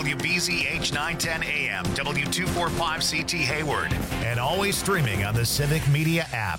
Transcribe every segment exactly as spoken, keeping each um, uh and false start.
W B Z H nine ten A M, W two forty-five C T Hayward, and always streaming on the Civic Media app.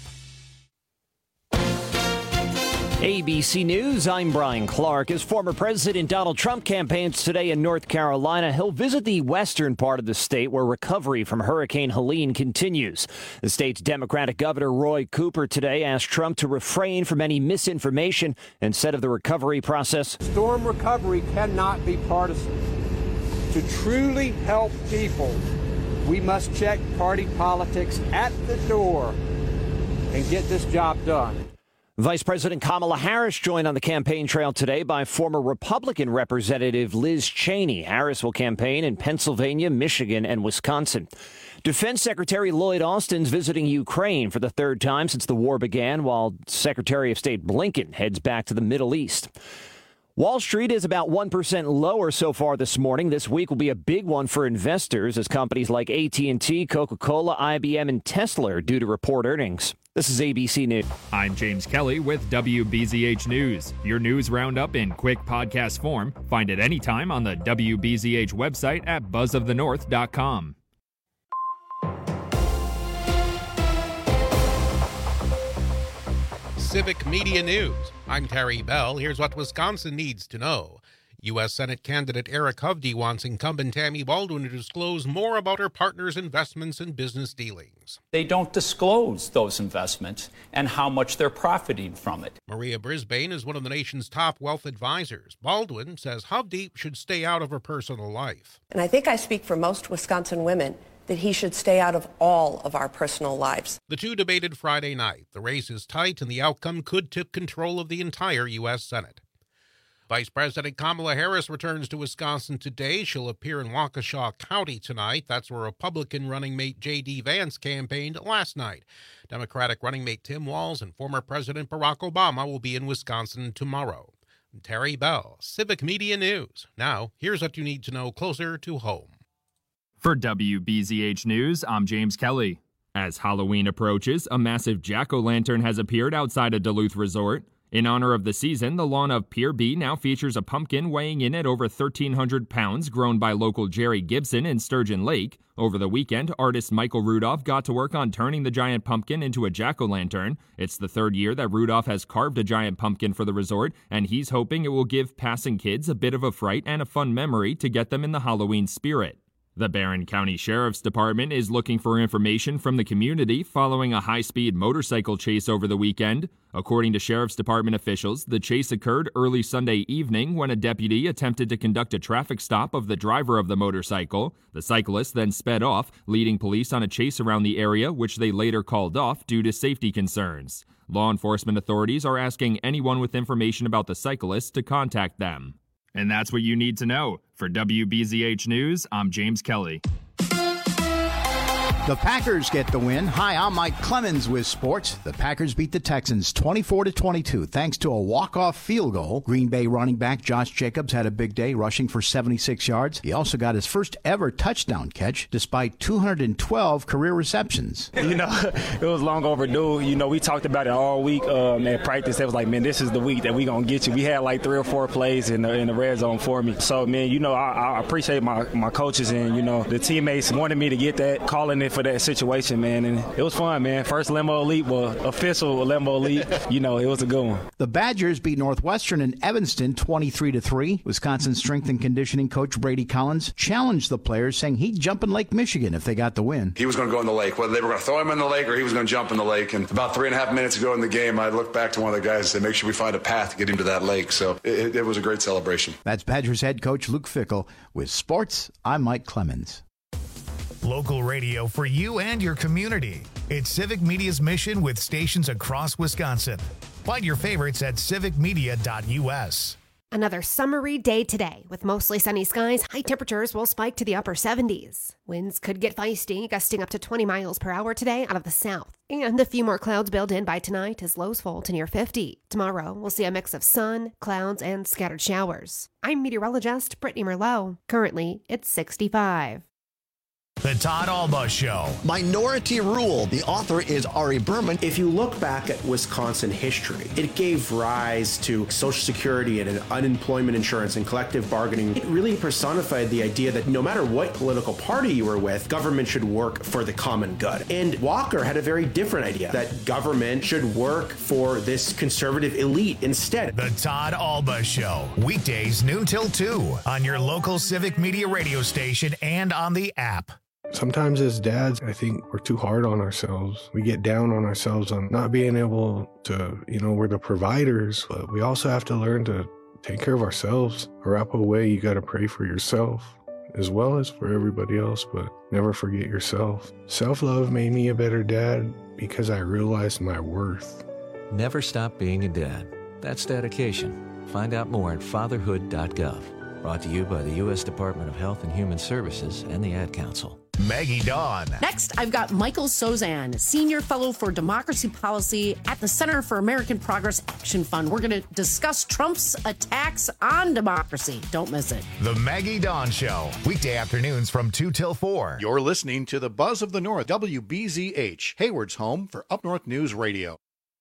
A B C News, I'm Brian Clark. As former President Donald Trump campaigns today in North Carolina, he'll visit the western part of the state where recovery from Hurricane Helene continues. The state's Democratic Governor Roy Cooper today asked Trump to refrain from any misinformation and said of the recovery process, storm recovery cannot be partisan. To truly help people, we must check party politics at the door and get this job done. Vice President Kamala Harris joined on the campaign trail today by former Republican Representative Liz Cheney. Harris will campaign in Pennsylvania, Michigan, and Wisconsin. Defense Secretary Lloyd Austin's visiting Ukraine for the third time since the war began, while Secretary of State Blinken heads back to the Middle East. Wall Street is about one percent lower so far this morning. This week will be a big one for investors as companies like A T and T, Coca-Cola, I B M, and Tesla are due to report earnings. This is A B C News. I'm James Kelly with W B Z H News. Your news roundup in quick podcast form. Find it anytime on the W B Z H website at buzz of the north dot com. Civic Media News. I'm Terry Bell. Here's what Wisconsin needs to know. U S Senate candidate Eric Hovde wants incumbent Tammy Baldwin to disclose more about her partner's investments and business dealings. They don't disclose those investments and how much they're profiting from it. Maria Brisbane is one of the nation's top wealth advisors. Baldwin says Hovde should stay out of her personal life. And I think I speak for most Wisconsin women that he should stay out of all of our personal lives. The two debated Friday night. The race is tight and the outcome could tip control of the entire U S Senate. Vice President Kamala Harris returns to Wisconsin today. She'll appear in Waukesha County tonight. That's where Republican running mate J D. Vance campaigned last night. Democratic running mate Tim Walz and former President Barack Obama will be in Wisconsin tomorrow. I'm Terry Bell, Civic Media News. Now, here's what you need to know closer to home. For W B Z H News, I'm James Kelly. As Halloween approaches, a massive jack-o'-lantern has appeared outside a Duluth resort. In honor of the season, the lawn of Pier B now features a pumpkin weighing in at over thirteen hundred pounds grown by local Jerry Gibson in Sturgeon Lake. Over the weekend, artist Michael Rudolph got to work on turning the giant pumpkin into a jack-o'-lantern. It's the third year that Rudolph has carved a giant pumpkin for the resort, and he's hoping it will give passing kids a bit of a fright and a fun memory to get them in the Halloween spirit. The Barron County Sheriff's Department is looking for information from the community following a high-speed motorcycle chase over the weekend. According to Sheriff's Department officials, the chase occurred early Sunday evening when a deputy attempted to conduct a traffic stop of the driver of the motorcycle. The cyclist then sped off, leading police on a chase around the area, which they later called off due to safety concerns. Law enforcement authorities are asking anyone with information about the cyclist to contact them. And that's what you need to know. For W B Z H News, I'm James Kelly. The Packers get the win. Hi, I'm Mike Clemens with sports. The Packers beat the Texans twenty-four to twenty-two thanks to a walk-off field goal. Green Bay running back Josh Jacobs had a big day, rushing for seventy-six yards. He also got his first ever touchdown catch despite two hundred twelve career receptions. You know, it was long overdue. You know, we talked about it all week um, at practice. It was like, man, this is the week that we going to get you. We had like three or four plays in the, in the red zone for me. So, man, you know, I, I appreciate my, my coaches and, you know, the teammates wanted me to get that, calling it for that situation, man, and it was fun, man. First Limbo Elite, well, official Limbo Elite, you know, it was a good one. The Badgers beat Northwestern in Evanston twenty-three to three. Wisconsin strength and conditioning coach Brady Collins challenged the players, saying he'd jump in Lake Michigan if they got the win. He was going to go in the lake, whether they were going to throw him in the lake or he was going to jump in the lake. And about three and a half minutes ago in the game, I looked back to one of the guys and said, make sure we find a path to get him to that lake. So it, it was a great celebration. That's Badgers head coach Luke Fickell. With sports, I'm Mike Clemens. Local radio for you and your community. It's Civic Media's mission with stations across Wisconsin. Find your favorites at civic media dot u s. Another summery day today. With mostly sunny skies, high temperatures will spike to the upper seventies. Winds could get feisty, gusting up to twenty miles per hour today out of the south. And a few more clouds build in by tonight as lows fall to near fifty. Tomorrow, we'll see a mix of sun, clouds, and scattered showers. I'm meteorologist Brittany Merlot. Currently, it's sixty-five. The Todd Alba Show. Minority Rule. The author is Ari Berman. If you look back at Wisconsin history, it gave rise to Social Security and unemployment insurance and collective bargaining. It really personified the idea that no matter what political party you were with, government should work for the common good. And Walker had a very different idea, that government should work for this conservative elite instead. The Todd Alba Show. Weekdays noon till two on your local Civic Media radio station and on the app. Sometimes as dads, I think we're too hard on ourselves. We get down on ourselves on not being able to, you know, we're the providers, but we also have to learn to take care of ourselves. Arapahoe way, you got to pray for yourself as well as for everybody else, but never forget yourself. Self-love made me a better dad because I realized my worth. Never stop being a dad. That's dedication. Find out more at fatherhood dot gov. Brought to you by the U S Department of Health and Human Services and the Ad Council. Maggie Dawn. Next, I've got Michael Sozan, Senior Fellow for Democracy Policy at the Center for American Progress Action Fund. We're going to discuss Trump's attacks on democracy. Don't miss it. The Maggie Dawn Show. Weekday afternoons from two till four. You're listening to the Buzz of the North, W B Z H, Hayward's home for Up North News Radio.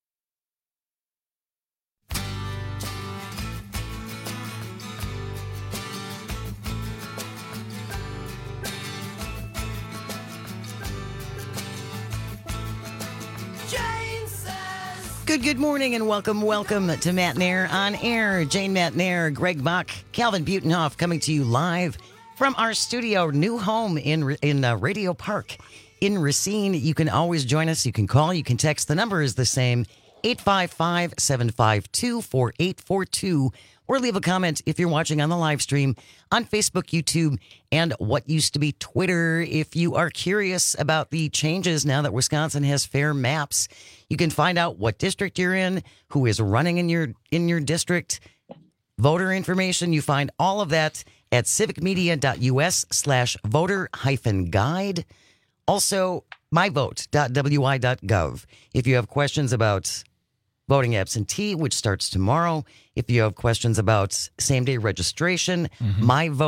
Good, good morning and welcome, welcome to Matt Nair on Air. Jane Matt Nair, Greg Bach, Calvin Butenhoff coming to you live from our studio, new home in in uh, Radio Park in Racine. You can always join us. You can call. You can text. The number is the same, eight five five, seven five two, four eight four two. Or leave a comment if you're watching on the live stream on Facebook, YouTube, and what used to be Twitter. If you are curious about the changes now that Wisconsin has fair maps, you can find out what district you're in, who is running in your in your district, voter information. You find all of that at civicmedia.us slash voter hyphen guide. Also, myvote.wi.gov. If you have questions about voting absentee, which starts tomorrow. If you have questions about same-day registration, mm-hmm.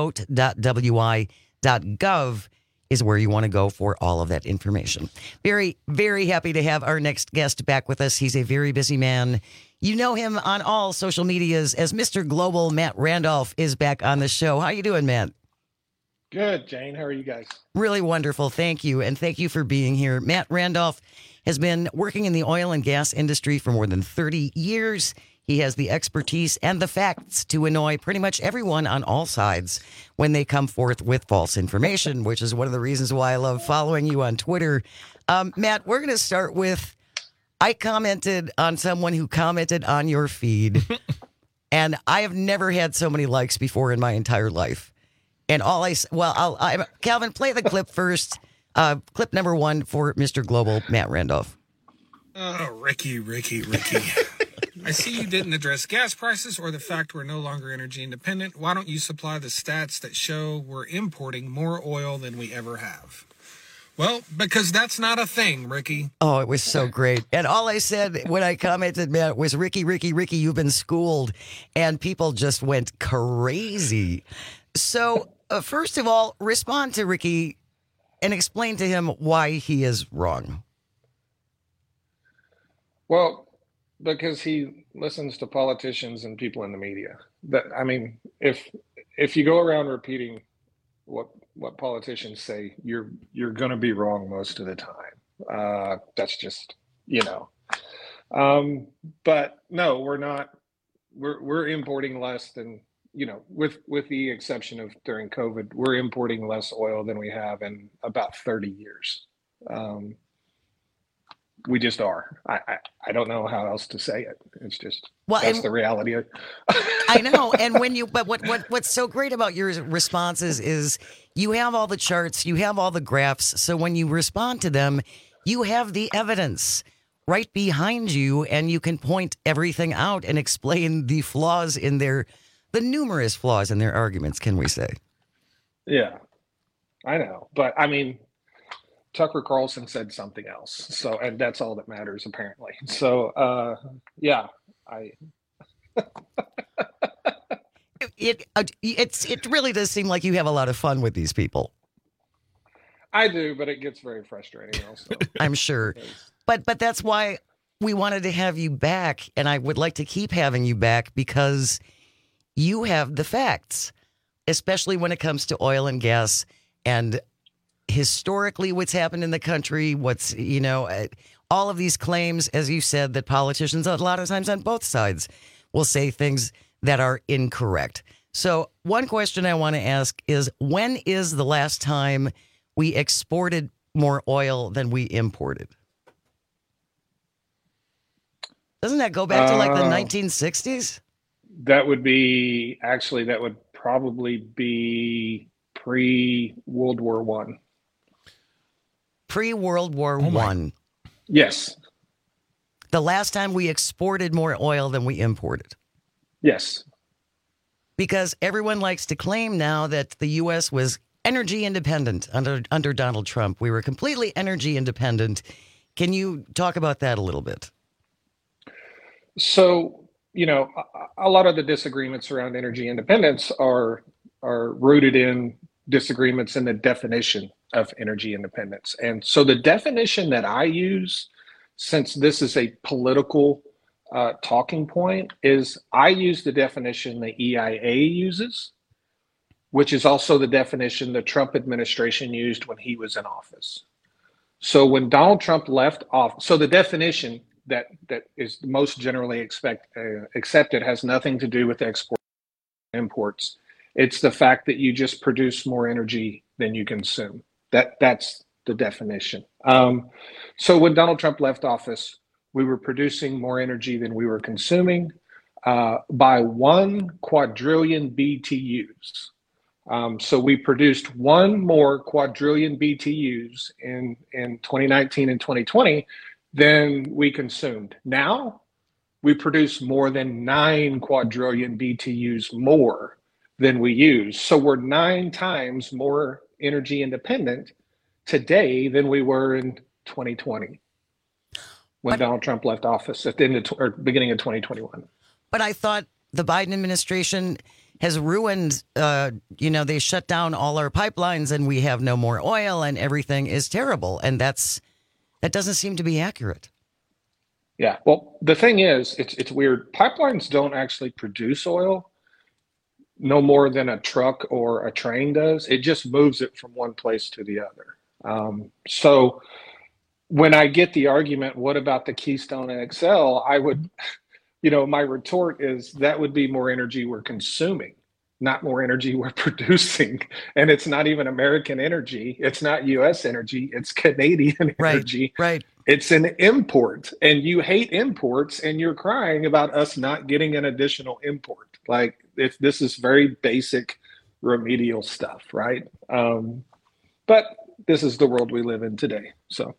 myvote.wi.gov is where you want to go for all of that information. Very, very happy to have our next guest back with us. He's a very busy man. You know him on all social medias as Mister Global. Matt Randolph is back on the show. How you doing, Matt? Good, Jane. How are you guys? Really wonderful. Thank you. And thank you for being here. Matt Randolph has been working in the oil and gas industry for more than thirty years. He has the expertise and the facts to annoy pretty much everyone on all sides when they come forth with false information, which is one of the reasons why I love following you on Twitter. Um, Matt, we're going to start with, I commented on someone who commented on your feed, and I have never had so many likes before in my entire life. And all I, well, I'll, I, Calvin, play the clip first. Uh, clip number one for Mister Global, Matt Randolph. Oh, Ricky, Ricky, Ricky. I see you didn't address gas prices or the fact we're no longer energy independent. Why don't you supply the stats that show we're importing more oil than we ever have? Well, because that's not a thing, Ricky. Oh, it was so great. And all I said when I commented, Matt, was, Ricky, Ricky, Ricky, you've been schooled. And people just went crazy. So, uh, first of all, respond to Ricky and explain to him why he is wrong. Well, because he listens to politicians and people in the media. That I mean, if if you go around repeating what what politicians say, you're you're going to be wrong most of the time. Uh, that's just, you know. Um, but no, we're not. We're we're importing less than, you know, with with the exception of during COVID, we're importing less oil than we have in about thirty years. Um, we just are. I, I, I don't know how else to say it. It's just, well, that's and, the reality of I know. And when you, but what, what what's so great about your responses is you have all the charts, you have all the graphs. So when you respond to them, you have the evidence right behind you, and you can point everything out and explain the flaws in their, the numerous flaws in their arguments, can we say? Yeah, I know. But I mean, Tucker Carlson said something else. So, and that's all that matters, apparently. So, uh, yeah, I. it, it it's it really does seem like you have a lot of fun with these people. I do, but it gets very frustrating also. I'm sure. But but that's why we wanted to have you back, and I would like to keep having you back because you have the facts, especially when it comes to oil and gas and historically what's happened in the country, what's, you know, all of these claims, as you said, that politicians a lot of times on both sides will say things that are incorrect. So one question I want to ask is, when is the last time we exported more oil than we imported? Doesn't that go back to like the Uh, nineteen sixties? That would be, actually, that would probably be pre-World War One. Pre-World War One. Yes. The last time we exported more oil than we imported. Yes. Because everyone likes to claim now that the U S was energy independent under under Donald Trump. We were completely energy independent. Can you talk about that a little bit? So, you know, a, a lot of the disagreements around energy independence are are rooted in disagreements in the definition of energy independence. And so the definition that I use, since this is a political uh, talking point, is I use the definition the E I A uses, which is also the definition the Trump administration used when he was in office. So when Donald Trump left off, so the definition that that is most generally expect, uh, accepted has nothing to do with export imports. It's the fact that you just produce more energy than you consume. That that's the definition. Um, so when Donald Trump left office, we were producing more energy than we were consuming uh, by one quadrillion B T Us. Um, so we produced one more quadrillion B T Us in, in twenty nineteen and twenty twenty than we consumed. Now we produce more than nine quadrillion B T Us more than we use. So we're nine times more energy independent today than we were in twenty twenty when but, Donald Trump left office at the end of, or beginning of twenty twenty-one. But I thought the Biden administration has ruined, uh, you know, they shut down all our pipelines and we have no more oil and everything is terrible. And that's, that doesn't seem to be accurate. Yeah. Well, the thing is, it's it's weird. Pipelines don't actually produce oil no more than a truck or a train does. It just moves it from one place to the other. Um, so when I get the argument, what about the Keystone X L? I would, you know, my retort is that would be more energy we're consuming, not more energy we're producing. And it's not even American energy. It's not U S energy. It's Canadian right, energy. Right. It's an import. And you hate imports and you're crying about us not getting an additional import. Like, if this is very basic remedial stuff, right? Um, but this is the world we live in today. So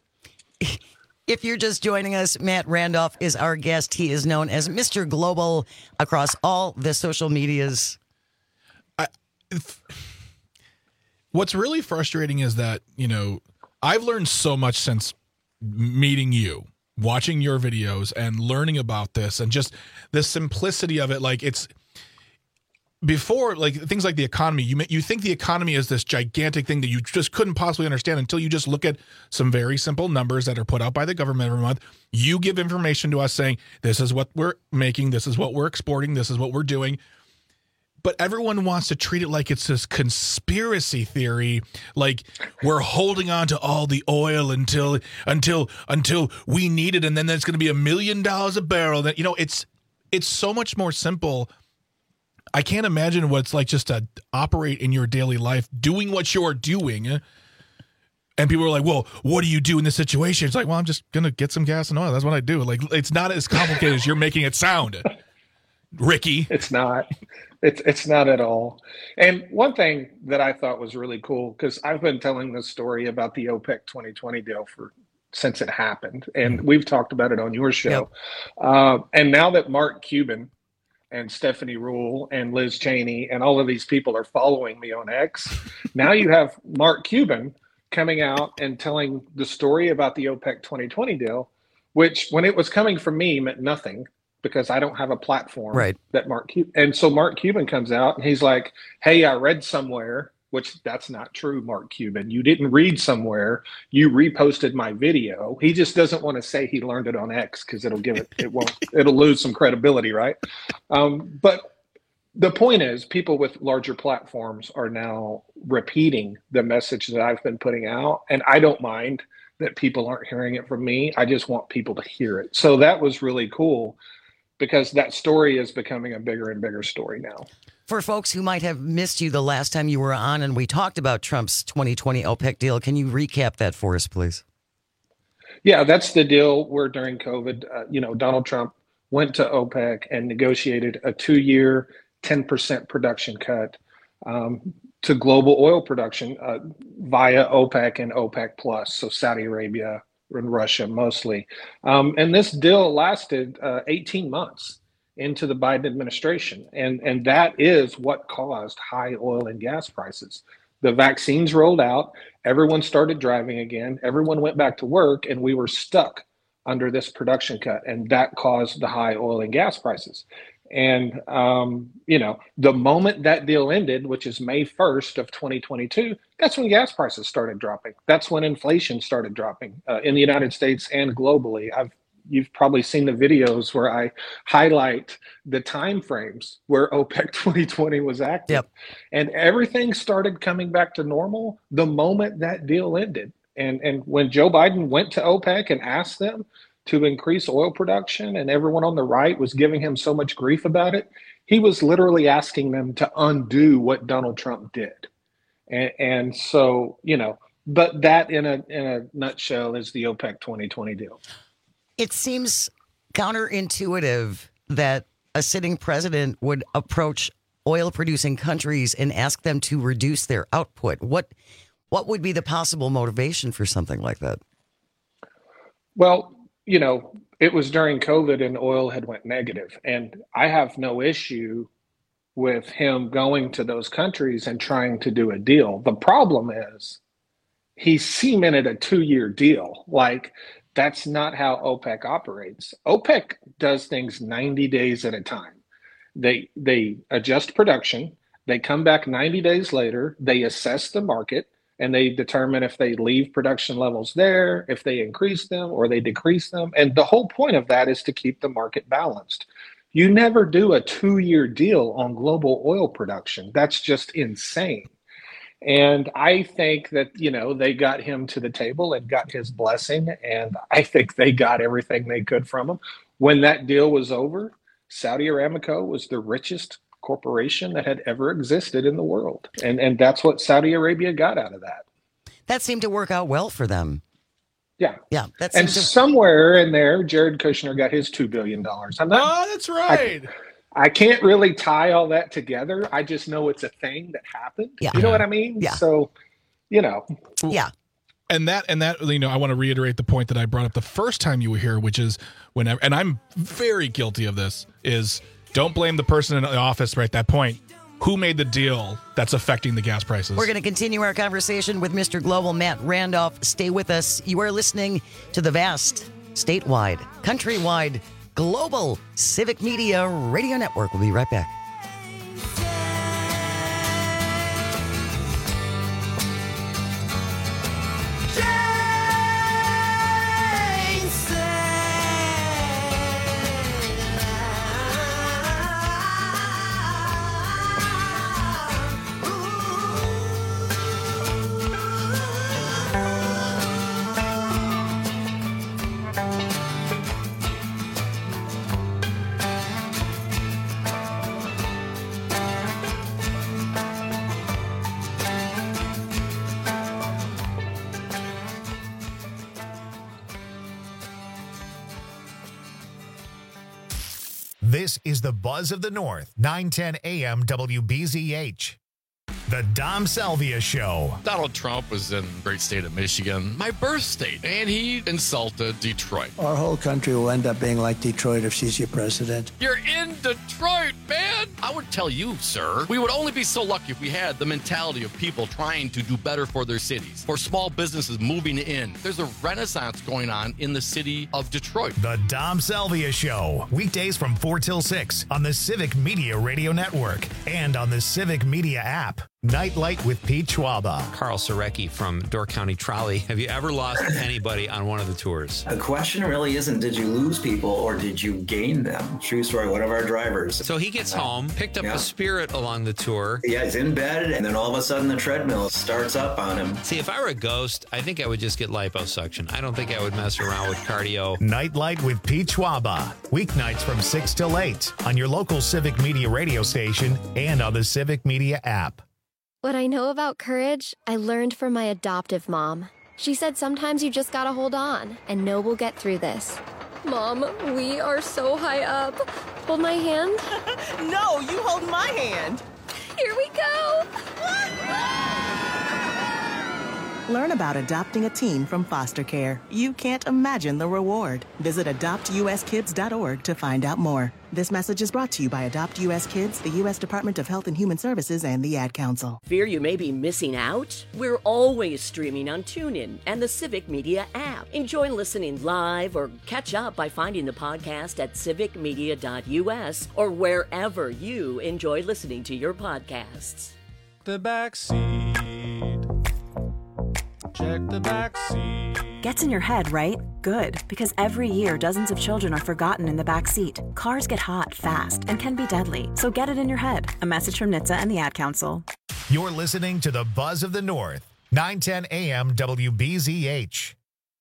if you're just joining us, Matt Randolph is our guest. He is known as Mister Global across all the social medias. I, if, what's really frustrating is that, you know, I've learned so much since meeting you, watching your videos and learning about this and just the simplicity of it. Like, it's before, like things like the economy, you you think the economy is this gigantic thing that you just couldn't possibly understand until you just look at some very simple numbers that are put out by the government every month. You give information to us saying, this is what we're making, this is what we're exporting, this is what we're doing. But everyone wants to treat it like it's this conspiracy theory, like we're holding on to all the oil until until until we need it, and then there's going to be a million dollars a barrel. That, you know, it's it's so much more simple. I can't imagine what it's like just to operate in your daily life, doing what you're doing. And people are like, well, what do you do in this situation? It's like, well, I'm just going to get some gas and oil. That's what I do. Like, it's not as complicated as you're making it sound, Ricky. It's not. It's it's not at all. And one thing that I thought was really cool, because I've been telling this story about the OPEC twenty twenty deal for since it happened, and we've talked about it on your show. Yep. Uh, and now that Mark Cuban and Stephanie Ruhle and Liz Cheney and all of these people are following me on X, now you have Mark Cuban coming out and telling the story about the OPEC twenty twenty deal, which when it was coming from me meant nothing, because I don't have a platform right. that Mark Cuban. And so Mark Cuban comes out and he's like, hey, I read somewhere which that's not true, Mark Cuban. You didn't read somewhere. You reposted my video. He just doesn't want to say he learned it on X because it'll give it, it won't, it'll lose some credibility, right? Um, but the point is, people with larger platforms are now repeating the message that I've been putting out. And I don't mind that people aren't hearing it from me. I just want people to hear it. So that was really cool because that story is becoming a bigger and bigger story now. For folks who might have missed you the last time you were on and we talked about Trump's twenty twenty OPEC deal, can you recap that for us, please? Yeah, that's the deal where during COVID, uh, you know, Donald Trump went to OPEC and negotiated a two-year, ten percent production cut um, to global oil production uh, via OPEC and OPEC Plus, so Saudi Arabia and Russia mostly. Um, and this deal lasted uh, eighteen months into the Biden administration. And, and that is what caused high oil and gas prices. The vaccines rolled out, everyone started driving again, everyone went back to work, and we were stuck under this production cut. And that caused the high oil and gas prices. And, um, you know, the moment that deal ended, which is May first of twenty twenty-two, that's when gas prices started dropping. That's when inflation started dropping uh, in the United States and globally. I've You've probably seen the videos where I highlight the time frames where OPEC twenty twenty was active. Yep. And everything started coming back to normal the moment that deal ended. And, and when Joe Biden went to OPEC and asked them to increase oil production, and everyone on the right was giving him so much grief about it, he was literally asking them to undo what Donald Trump did. And, and so, you know, but that in a in a nutshell is the OPEC twenty twenty deal. It seems counterintuitive that a sitting president would approach oil-producing countries and ask them to reduce their output. What what would be the possible motivation for something like that? Well, you know, it was during COVID and oil had went negative, and I have no issue with him going to those countries and trying to do a deal. The problem is he cemented a two-year deal. Like, that's not how OPEC operates. OPEC does things ninety days at a time. They they adjust production. They come back ninety days later. They assess the market, and they determine if they leave production levels there, if they increase them or they decrease them. And the whole point of that is to keep the market balanced. You never do a two-year deal on global oil production. That's just insane. And I think that, you know, they got him to the table and got his blessing. And I think they got everything they could from him. When that deal was over, Saudi Aramco was the richest corporation that had ever existed in the world. And, and that's what Saudi Arabia got out of that. That seemed to work out well for them. Yeah. Yeah. That's and to- somewhere in there, Jared Kushner got his two billion dollars. I'm not, oh, that's right. I, I can't really tie all that together. I just know it's a thing that happened. Yeah. You know what I mean? Yeah. So, you know. Yeah. And that, and that, you know, I want to reiterate the point that I brought up the first time you were here, which is whenever, and I'm very guilty of this, is don't blame the person in the office right at that point. Who made the deal that's affecting the gas prices? We're going to continue our conversation with Mister Global, Matt Randolph. Stay with us. You are listening to the vast, statewide, countrywide, global Civic Media Radio Network. We'll be right back. This is the Buzz of the North, nine ten A M W B Z H. The Dom Salvia Show. Donald Trump was in the great state of Michigan, my birth state, and he insulted Detroit. Our whole country will end up being like Detroit if she's your president. You're in Detroit, man! I would tell you, sir, we would only be so lucky if we had the mentality of people trying to do better for their cities, for small businesses moving in. There's a renaissance going on in the city of Detroit. The Dom Salvia Show. Weekdays from four till six on the Civic Media Radio Network and on the Civic Media app. Nightlight with Pete Schwaba. Carl Sorecki from Door County Trolley. Have you ever lost anybody on one of the tours? The question really isn't did you lose people or did you gain them? True story, one of our drivers. So he gets home, picked up yeah. a Spirit along the tour. Yeah, he's in bed, and then all of a sudden the treadmill starts up on him. See, if I were a ghost, I think I would just get liposuction. I don't think I would mess around with cardio. Nightlight with Pete Schwaba. Weeknights from six till eight on your local Civic Media radio station and on the Civic Media app. What I know about courage, I learned from my adoptive mom. She said sometimes you just gotta hold on and know we'll get through this. Mom, we are so high up. Hold my hand. No, you hold my hand. Here we go. Learn about adopting a teen from foster care. You can't imagine the reward. Visit adopt u s kids dot org to find out more. This message is brought to you by Adopt U S Kids, the U S Department of Health and Human Services, and the Ad Council. Fear you may be missing out? We're always streaming on TuneIn and the Civic Media app. Enjoy listening live or catch up by finding the podcast at civic media dot u s or wherever you enjoy listening to your podcasts. The back seat. Check the back seat. Gets in your head, right? Good, because every year dozens of children are forgotten in the back seat. Cars get hot fast and can be deadly, so get it in your head. A message from N H T S A and the Ad Council. You're listening to the Buzz of the North, nine ten A M W B Z H.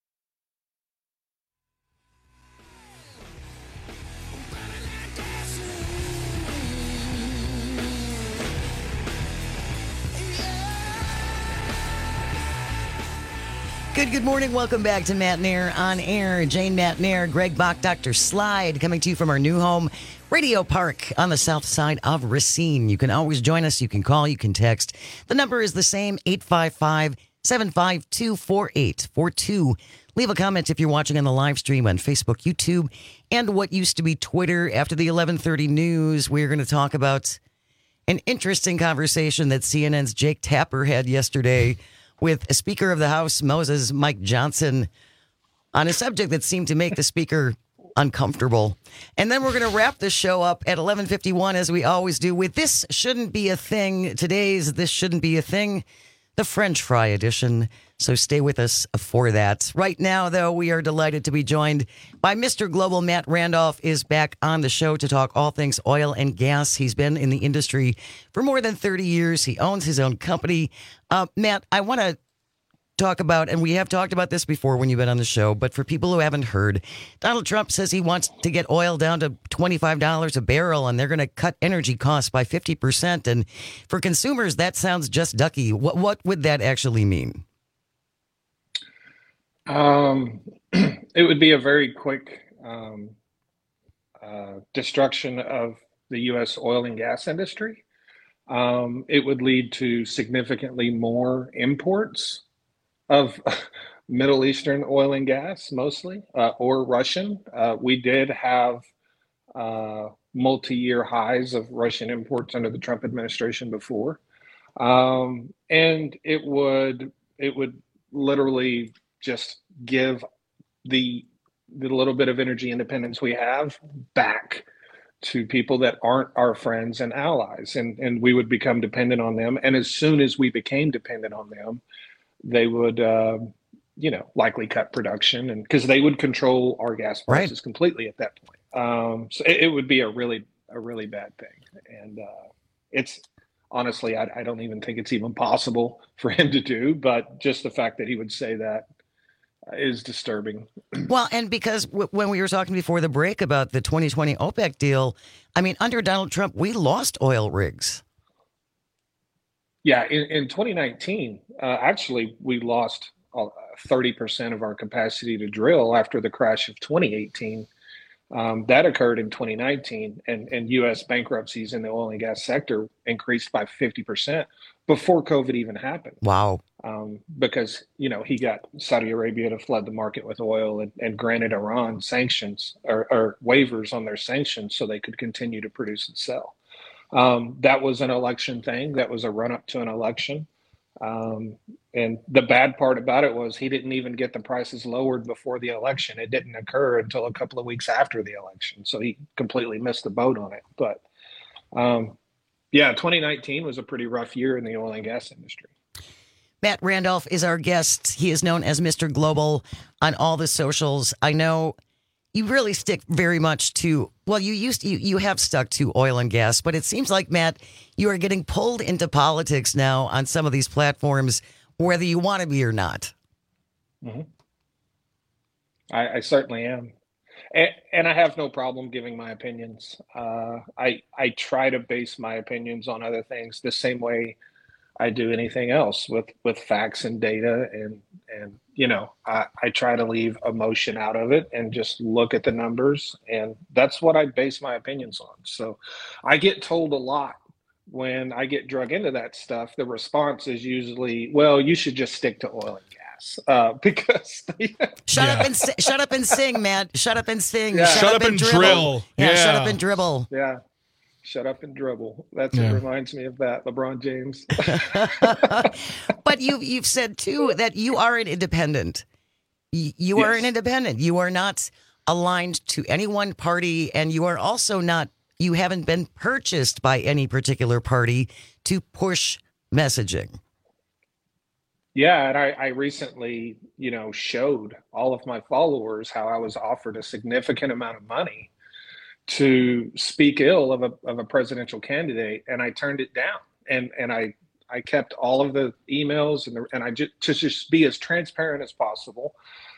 Good, good morning. Welcome back to Matt Nair on Air. Jane Matt Nair, Greg Bach, Doctor Slide, coming to you from our new home, Radio Park, on the south side of Racine. You can always join us. You can call. You can text. The number is the same, eight five five, seven five two, four eight four two. Leave a comment if you're watching on the live stream on Facebook, YouTube, and what used to be Twitter. After the eleven thirty news, we're going to talk about an interesting conversation that C N N's Jake Tapper had yesterday with Speaker of the House, Moses Mike Johnson, on a subject that seemed to make the speaker uncomfortable. And then we're going to wrap the show up at eleven fifty-one, as we always do, with This Shouldn't Be a Thing. Today's This Shouldn't Be a Thing, the French fry edition. So stay with us for that. Right now, though, we are delighted to be joined by Mister Global. Matt Randolph is back on the show to talk all things oil and gas. He's been in the industry for more than thirty years. He owns his own company. Uh, Matt, I want to talk about, and we have talked about this before when you've been on the show, but for people who haven't heard, Donald Trump says he wants to get oil down to twenty-five dollars a barrel, and they're going to cut energy costs by fifty percent. And for consumers, that sounds just ducky. What, what would that actually mean? Um, it would be a very quick um, uh, destruction of the U S oil and gas industry. Um, it would lead to significantly more imports of Middle Eastern oil and gas, mostly, uh, or Russian. Uh, we did have uh, multi-year highs of Russian imports under the Trump administration before, um, and it would it would literally just give the the little bit of energy independence we have back to people that aren't our friends and allies, and and we would become dependent on them. And as soon as we became dependent on them, they would, uh, you know, likely cut production, and because they would control our gas prices right. completely at that point. Um, so it, it would be a really a really bad thing, and uh, it's honestly I, I don't even think it's even possible for him to do. But just the fact that he would say that is disturbing. Well, and because w- when we were talking before the break about the twenty twenty OPEC deal, I mean, under Donald Trump, we lost oil rigs. Yeah, in, in twenty nineteen, uh, actually, we lost uh, thirty percent of our capacity to drill after the crash of twenty eighteen. Um, that occurred in twenty nineteen, and, and U S bankruptcies in the oil and gas sector increased by fifty percent before COVID even happened. Wow. Um, because, you know, he got Saudi Arabia to flood the market with oil and, and granted Iran sanctions or, or waivers on their sanctions so they could continue to produce and sell. Um, that was an election thing. That was a run up to an election. Um, and the bad part about it was he didn't even get the prices lowered before the election. It didn't occur until a couple of weeks after the election. So he completely missed the boat on it. But um, Yeah, twenty nineteen was a pretty rough year in the oil and gas industry. Matt Randolph is our guest. He is known as Mister Global on all the socials. I know you really stick very much to, well, you used you, you have stuck to oil and gas, but it seems like, Matt, you are getting pulled into politics now on some of these platforms, whether you want to be or not. Mm-hmm. I, I certainly am. And, and I have no problem giving my opinions. Uh, I I try to base my opinions on other things the same way I do anything else, with, with facts and data. And, and you know, I, I try to leave emotion out of it and just look at the numbers. And that's what I base my opinions on. So I get told a lot when I get drug into that stuff. The response is usually, well, you should just stick to oil and gas. Uh, because shut yeah. up and si- shut up and sing, Matt. Shut up and sing. Yeah. Shut, shut up, up and, and dribble. drill. Yeah, yeah, shut up and dribble. Yeah. Shut up and dribble. That's yeah. what reminds me of that, LeBron James. But you, you've said, too, that you are an independent. You, you yes. are an independent. You are not aligned to any one party, and you are also not, you haven't been purchased by any particular party to push messaging. Yeah, and I, I recently, you know, showed all of my followers how I was offered a significant amount of money to speak ill of a of a presidential candidate, and I turned it down. And and I I kept all of the emails and the, and I just to just be as transparent as possible.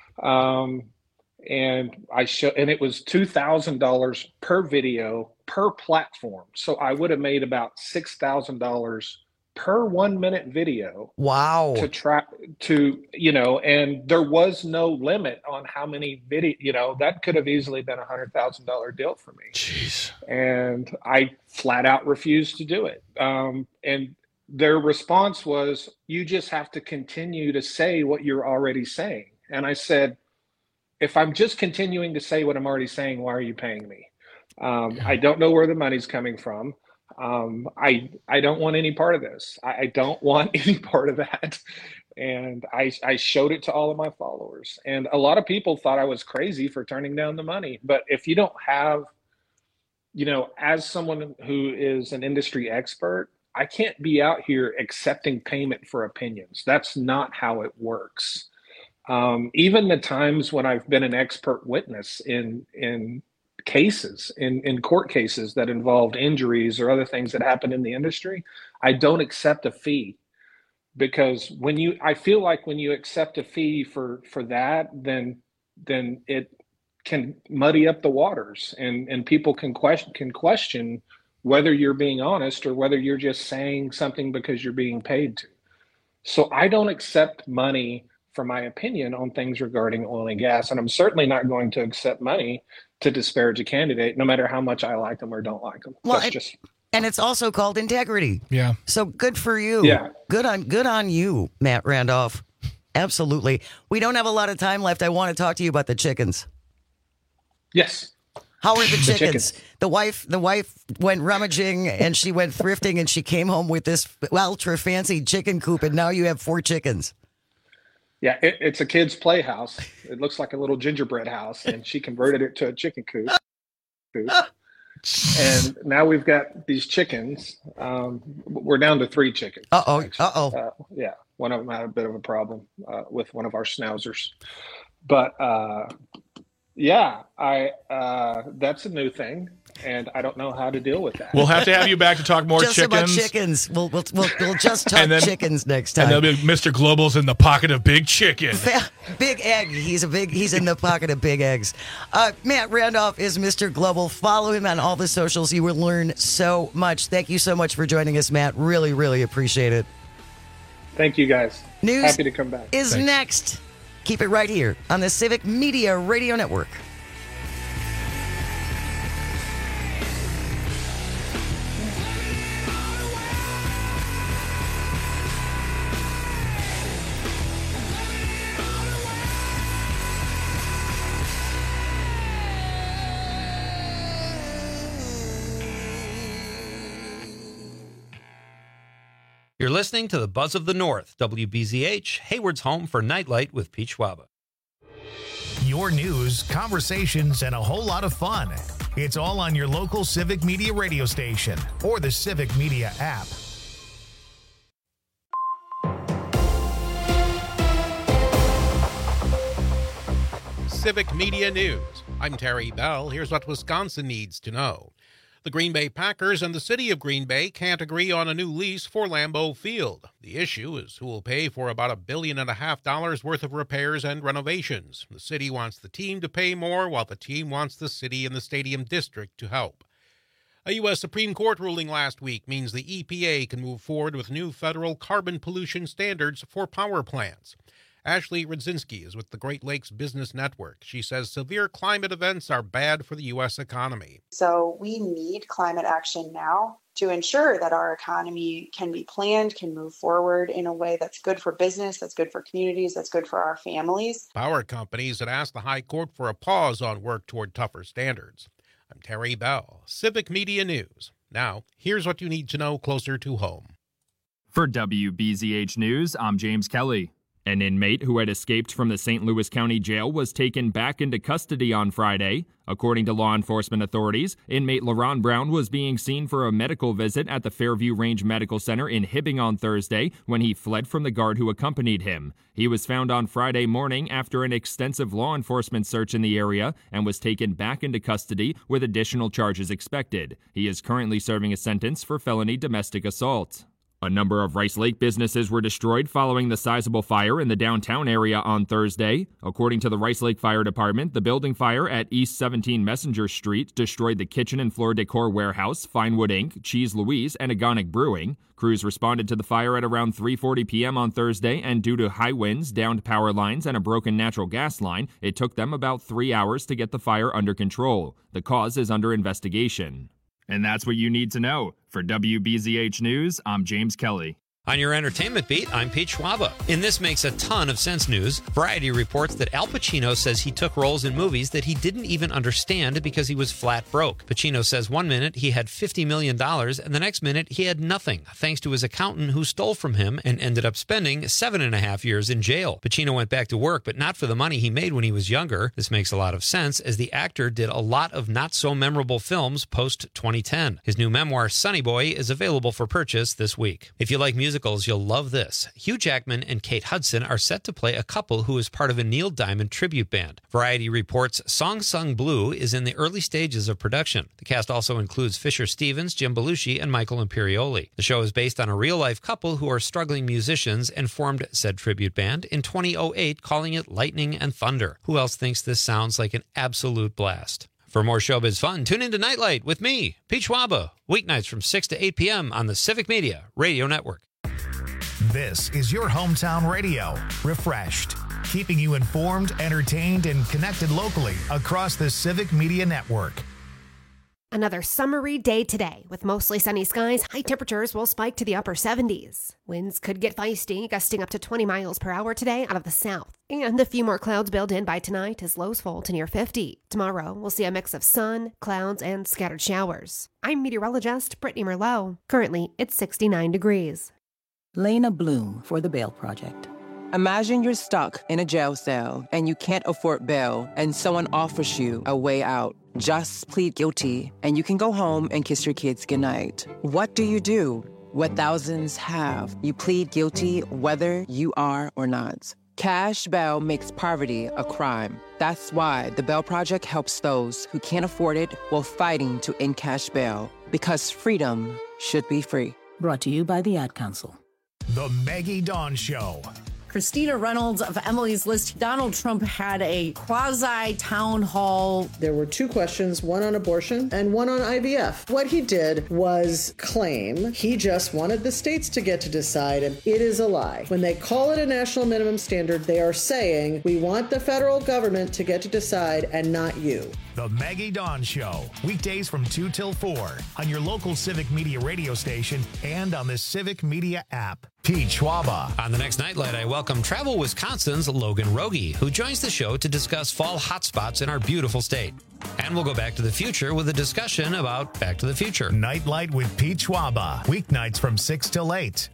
Um, and I show and it was two thousand dollars per video per platform, so I would have made about six thousand dollars per one minute video. Wow. To try to, you know, and there was no limit on how many video, you know, that could have easily been a hundred thousand dollar deal for me. Jeez. And I flat out refused to do it. Um, and their response was, you just have to continue to say what you're already saying. And I said, if I'm just continuing to say what I'm already saying, why are you paying me? Um, I don't know where the money's coming from. Um, I I don't want any part of this. I, I don't want any part of that. And I, I showed it to all of my followers. And a lot of people thought I was crazy for turning down the money. But if you don't have, you know, as someone who is an industry expert, I can't be out here accepting payment for opinions. That's not how it works. Um, even the times when I've been an expert witness in in cases, in, in court cases that involved injuries or other things that happen in the industry, I don't accept a fee. Because when you, I feel like when you accept a fee for, for that, then then it can muddy up the waters, and, and people can question can question whether you're being honest or whether you're just saying something because you're being paid to. So I don't accept money for my opinion on things regarding oil and gas, and I'm certainly not going to accept money to disparage a candidate, no matter how much I like them or don't like them. Well, That's it, just and it's also called integrity. Yeah. So good for you. Yeah. Good on good on you, Matt Randolph. Absolutely. We don't have a lot of time left. I want to talk to you about the chickens. Yes. How are the chickens? The chickens. The wife, the wife went rummaging and she went thrifting and she came home with this ultra fancy chicken coop, and now you have four chickens. Yeah, it, it's a kid's playhouse. It looks like a little gingerbread house, and she converted it to a chicken coop. And now we've got these chickens. Um, we're down to three chickens. Uh-oh, uh-oh. Uh, yeah, one of them had a bit of a problem uh, with one of our schnauzers. But, uh, yeah, I uh, that's a new thing, and I don't know how to deal with that. We'll have to have you back to talk more just chickens. Just about chickens. We'll, we'll, we'll, we'll just talk then, chickens next time. And there'll be Mister Global's in the pocket of big chicken. Big egg. He's a big. He's in the pocket of big eggs. Uh, Matt Randolph is Mister Global. Follow him on all the socials. You will learn so much. Thank you so much for joining us, Matt. Really, really appreciate it. Thank you, guys. News Happy to come back. Is Thanks. next. Keep it right here on the Civic Media Radio Network. You're listening to the Buzz of the North, W B Z H, Hayward's home for Nightlight with Pete Schwaba. your news, conversations, and a whole lot of fun. It's all on your local Civic Media radio station or the Civic Media app. Civic Media News. I'm Terry Bell. Here's what Wisconsin needs to know. The Green Bay Packers and the city of Green Bay can't agree on a new lease for Lambeau Field. The issue is who will pay for about a billion and a half dollars worth of repairs and renovations. The city wants the team to pay more, while the team wants the city and the stadium district to help. A U S Supreme Court ruling last week means the E P A can move forward with new federal carbon pollution standards for power plants. Ashley Rudzinski is with the Great Lakes Business Network. She says severe climate events are bad for the U S economy. So we need climate action now to ensure that our economy can be planned, can move forward in a way that's good for business, that's good for communities, that's good for our families. Power companies had asked the High Court for a pause on work toward tougher standards. I'm Terry Bell, Civic Media News. Now, here's what you need to know closer to home. For W B Z H News, I'm James Kelly. An inmate who had escaped from the Saint Louis County Jail was taken back into custody on Friday. According to law enforcement authorities, inmate LaRon Brown was being seen for a medical visit at the Fairview Range Medical Center in Hibbing on Thursday when he fled from the guard who accompanied him. He was found on Friday morning after an extensive law enforcement search in the area and was taken back into custody with additional charges expected. He is currently serving a sentence for felony domestic assault. A number of Rice Lake businesses were destroyed following the sizable fire in the downtown area on Thursday. According to the Rice Lake Fire Department, the building fire at East seventeen Messenger Street destroyed the kitchen and floor decor warehouse, Finewood Incorporated, Cheese Louise, and Agonic Brewing. Crews responded to the fire at around three forty p.m. on Thursday, and due to high winds, downed power lines, and a broken natural gas line, it took them about three hours to get the fire under control. The cause is under investigation. And that's what you need to know. For W B Z H News, I'm James Kelly. On your entertainment beat, I'm Pete Schwaba. In This Makes a Ton of Sense news, Variety reports that Al Pacino says he took roles in movies that he didn't even understand because he was flat broke. Pacino says one minute he had fifty million dollars and the next minute he had nothing, thanks to his accountant who stole from him and ended up spending seven and a half years in jail. Pacino went back to work, but not for the money he made when he was younger. This makes a lot of sense, as the actor did a lot of not-so-memorable films post twenty ten. His new memoir, Sonny Boy, is available for purchase this week. If you like musicals, you'll love this. Hugh Jackman and Kate Hudson are set to play a couple who is part of a Neil Diamond tribute band. Variety reports Song Sung Blue is in the early stages of production. The cast also includes Fisher Stevens, Jim Belushi, and Michael Imperioli. The show is based on a real-life couple who are struggling musicians and formed said tribute band in two thousand eight, calling it Lightning and Thunder. Who else thinks this sounds like an absolute blast? For more showbiz fun, tune into Nightlight with me, Pete Schwaba, weeknights from six to eight p.m. on the Civic Media Radio Network. This is your hometown radio, refreshed, keeping you informed, entertained, and connected locally across the Civic Media Network. Another summery day today. With mostly sunny skies, high temperatures will spike to the upper seventies. Winds could get feisty, gusting up to twenty miles per hour today out of the south. And a few more clouds build in by tonight as lows fall to near fifty. Tomorrow, we'll see a mix of sun, clouds, and scattered showers. I'm meteorologist Brittany Merlot. Currently, it's sixty-nine degrees. Lena Bloom for the Bail Project. Imagine you're stuck in a jail cell and you can't afford bail and someone offers you a way out. Just plead guilty and you can go home and kiss your kids goodnight. What do you do? What thousands have. You plead guilty whether you are or not. Cash bail makes poverty a crime. That's why the Bail Project helps those who can't afford it while fighting to end cash bail. Because freedom should be free. Brought to you by the Ad Council. The Maggie Dawn Show. Christina Reynolds of Emily's List. Donald Trump had a quasi-town hall. There were two questions, one on abortion and one on I V F. What he did was claim he just wanted the states to get to decide, and it is a lie. When they call it a national minimum standard, they are saying, we want the federal government to get to decide and not you. The Maggie Dawn Show, weekdays from two till four on your local Civic Media radio station and on the Civic Media app. Pete Schwaba. On the next Nightlight, I welcome Travel Wisconsin's Logan Rogie, who joins the show to discuss fall hotspots in our beautiful state. And we'll go back to the future with a discussion about Back to the Future. Nightlight with Pete Schwaba, weeknights from six till eight.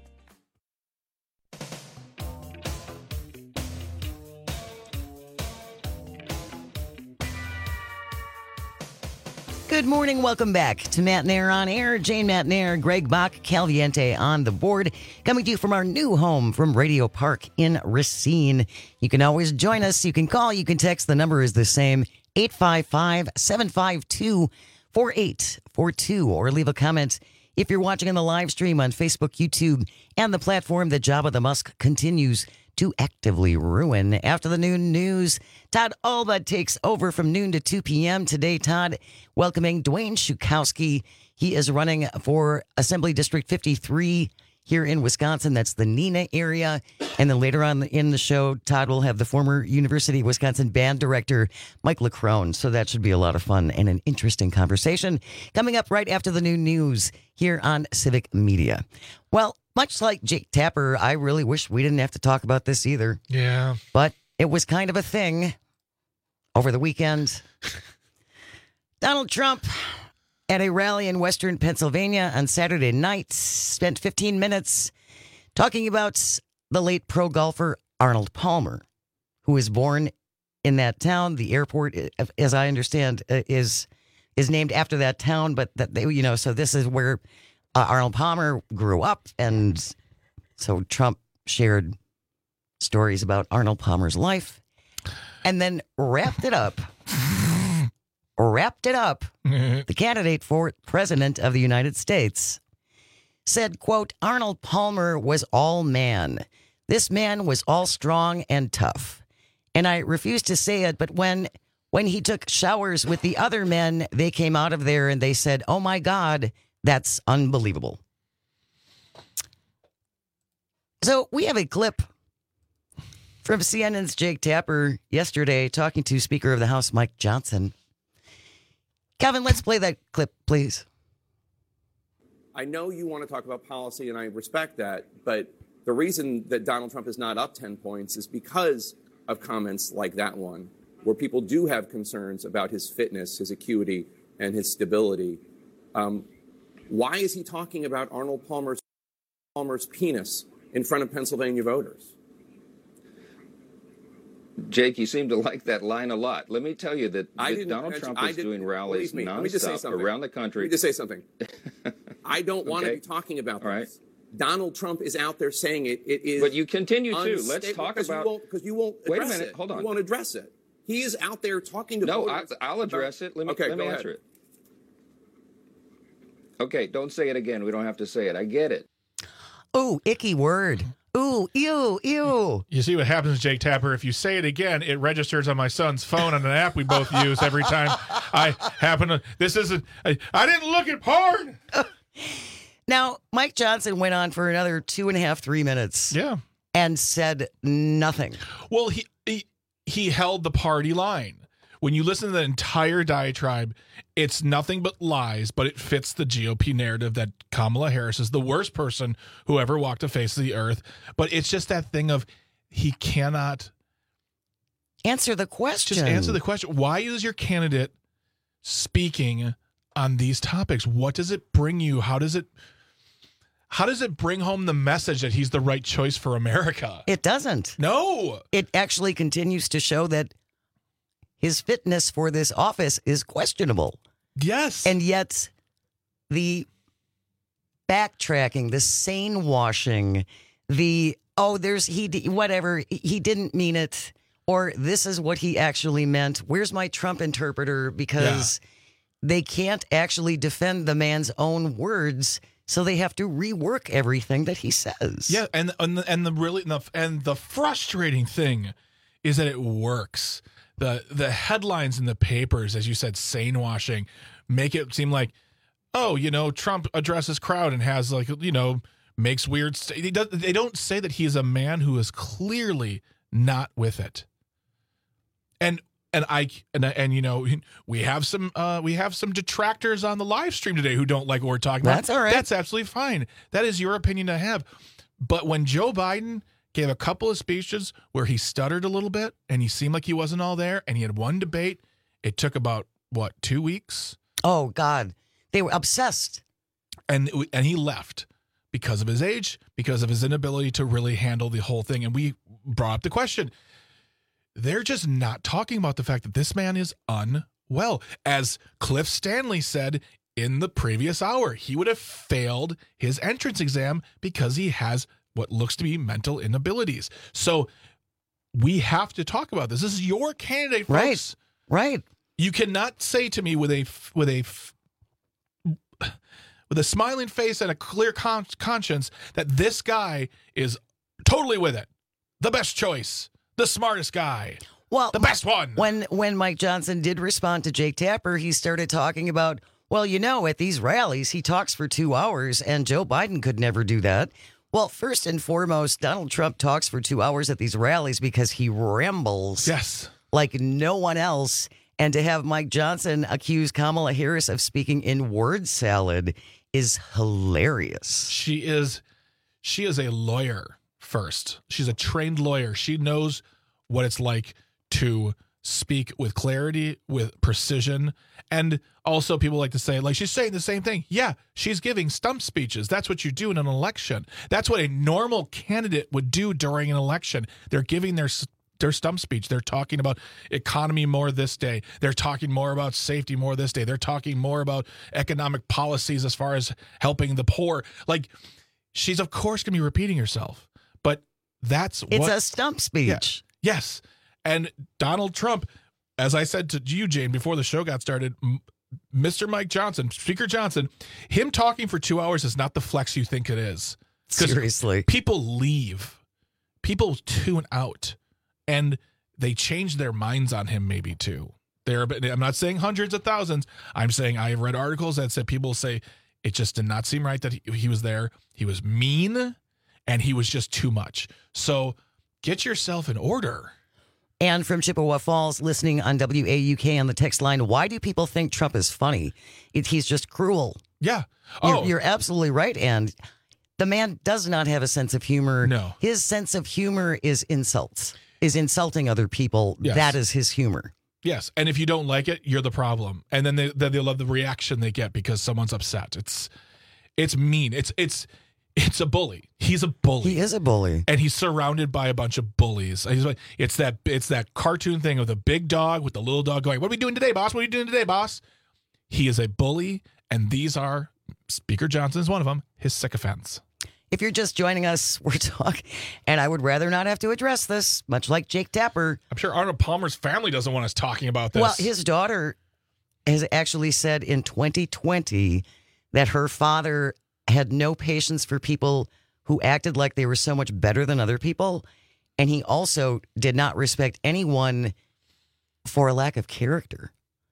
Good morning. Welcome back to Matt Nair on Air. Jane Matt Nair, Greg Bach, Calviente on the board. Coming to you from our new home from Radio Park in Racine. You can always join us. You can call. You can text. The number is the same, eight five five, seven five two, four eight four two. Or leave a comment if you're watching on the live stream on Facebook, YouTube, and the platform that Jabba the Musk continues to actively ruin. After the noon news, Todd Alba takes over from noon to two p.m. today. Todd, welcoming Dwayne Schukowski. He is running for Assembly District fifty-three here in Wisconsin. That's the Neenah area. And then later on in the show, Todd will have the former University of Wisconsin band director, Mike LeCrone. So that should be a lot of fun and an interesting conversation coming up right after the noon news here on Civic Media. Well, much like Jake Tapper, I really wish we didn't have to talk about this either. Yeah. But it was kind of a thing over the weekend. Donald Trump at a rally in Western Pennsylvania on Saturday night spent fifteen minutes talking about the late pro golfer Arnold Palmer, who was born in that town. The airport, as I understand, is is named after that town, but that they, you know, so this is where Uh, Arnold Palmer grew up, and so Trump shared stories about Arnold Palmer's life and then wrapped it up. wrapped it up. The candidate for president of the United States said, quote, Arnold Palmer was all man. This man was all strong and tough. And I refuse to say it, but when when he took showers with the other men, they came out of there and they said, oh, my God, that's unbelievable. So we have a clip from C N N's Jake Tapper yesterday talking to Speaker of the House Mike Johnson. Kevin, let's play that clip, please. I know you want to talk about policy, and I respect that, but the reason that Donald Trump is not up ten points is because of comments like that one, where people do have concerns about his fitness, his acuity, and his stability. Um, Why is he talking about Arnold Palmer's, Palmer's penis in front of Pennsylvania voters? Jake, you seem to like that line a lot. Let me tell you that, that Donald mention, Trump is doing rallies nonstop around the country. Let me just say something. I don't want Okay. to be talking about this. All right. Donald Trump is out there saying it. It is. But you continue to. unstable Let's talk because about- You won't, because you won't Wait a address minute. it. Hold on. You won't address it. He is out there talking to No, I, voters. I'll address it. Let me, okay, let me go answer ahead. it. Okay, don't say it again. We don't have to say it. I get it. Ooh, icky word. Ooh, ew, ew. You see what happens, Jake Tapper? If you say it again, it registers on my son's phone on an app we both use every time I happen to. This isn't. I, I didn't look at porn. Now, Mike Johnson went on for another two and a half, three minutes. Yeah. And said nothing. Well, he he, he held the party line. When you listen to the entire diatribe, it's nothing but lies, but it fits the G O P narrative that Kamala Harris is the worst person who ever walked the face of the earth. But it's just that thing of he cannot answer the question. Just answer the question. Why is your candidate speaking on these topics? What does it bring you? How does it how does it bring home the message that he's the right choice for America? It doesn't. No. It actually continues to show that his fitness for this office is questionable. Yes. And yet the backtracking, the sane washing, the, oh, there's, he, whatever, he didn't mean it, or this is what he actually meant. Where's my Trump interpreter? Because yeah. they can't actually defend the man's own words. So they have to rework everything that he says. Yeah. And, and, the, and the really, and the, and the frustrating thing is that it works. The the headlines in the papers, as you said, sane washing, make it seem like, oh, you know, Trump addresses crowd and has like, you know, makes weird. St- he does, they don't say that he's a man who is clearly not with it. And and I and and you know, we have some uh, we have some detractors on the live stream today who don't like what we're talking about. That's all right. That's absolutely fine. That is your opinion to have. But when Joe Biden gave a couple of speeches where he stuttered a little bit and he seemed like he wasn't all there, and he had one debate. It took about, what, two weeks? Oh, God. They were obsessed. And and he left because of his age, because of his inability to really handle the whole thing. And we brought up the question. They're just not talking about the fact that this man is well. As Cliff Stanley said in the previous hour, he would have failed his entrance exam because he has what looks to be mental inabilities. So we have to talk about this. This is your candidate, folks. Right. Right. You cannot say to me with a with a with a smiling face and a clear con- conscience that this guy is totally with it. The best choice, the smartest guy, well, the best one. When when Mike Johnson did respond to Jake Tapper, he started talking about, well, you know, at these rallies, he talks for two hours, and Joe Biden could never do that. Well, first and foremost, Donald Trump talks for two hours at these rallies because he rambles. Yes. Like no one else. And to have Mike Johnson accuse Kamala Harris of speaking in word salad is hilarious. She is, she is a lawyer first. She's a trained lawyer. She knows what it's like to speak with clarity, with precision. And also people like to say, like, she's saying the same thing. Yeah, she's giving stump speeches. That's what you do in an election. That's what a normal candidate would do during an election. They're giving their their stump speech. They're talking about economy more this day. They're talking more about safety more this day. They're talking more about economic policies as far as helping the poor. Like, she's, of course, going to be repeating herself. But that's it's what... a stump speech. Yeah, yes. And Donald Trump, as I said to you, Jane, before the show got started, Mister Mike Johnson, Speaker Johnson, him talking for two hours is not the flex you think it is. Seriously. People leave. People tune out. And they change their minds on him maybe too. There, I'm not saying hundreds of thousands. I'm saying I have read articles that said people say it just did not seem right that he, he was there. He was mean and he was just too much. So get yourself in order. And from Chippewa Falls, listening on W A U K on the text line, why do people think Trump is funny? It, he's just cruel. Yeah. Oh. You're, you're absolutely right. And the man does not have a sense of humor. No. His sense of humor is insults. Is insulting other people. Yes. That is his humor. Yes, and if you don't like it, you're the problem. And then they then they love the reaction they get because someone's upset. It's it's mean. It's it's it's a bully. He's a bully. He is a bully, and he's surrounded by a bunch of bullies. He's like, it's that it's that cartoon thing of the big dog with the little dog going, "What are we doing today, boss? What are you doing today, boss?" He is a bully, and these are Speaker Johnson is one of them. His sycophants. If you're just joining us, we're talking, and I would rather not have to address this, much like Jake Tapper. I'm sure Arnold Palmer's family doesn't want us talking about this. Well, his daughter has actually said in twenty twenty that her father had no patience for people who acted like they were so much better than other people, and he also did not respect anyone for a lack of character.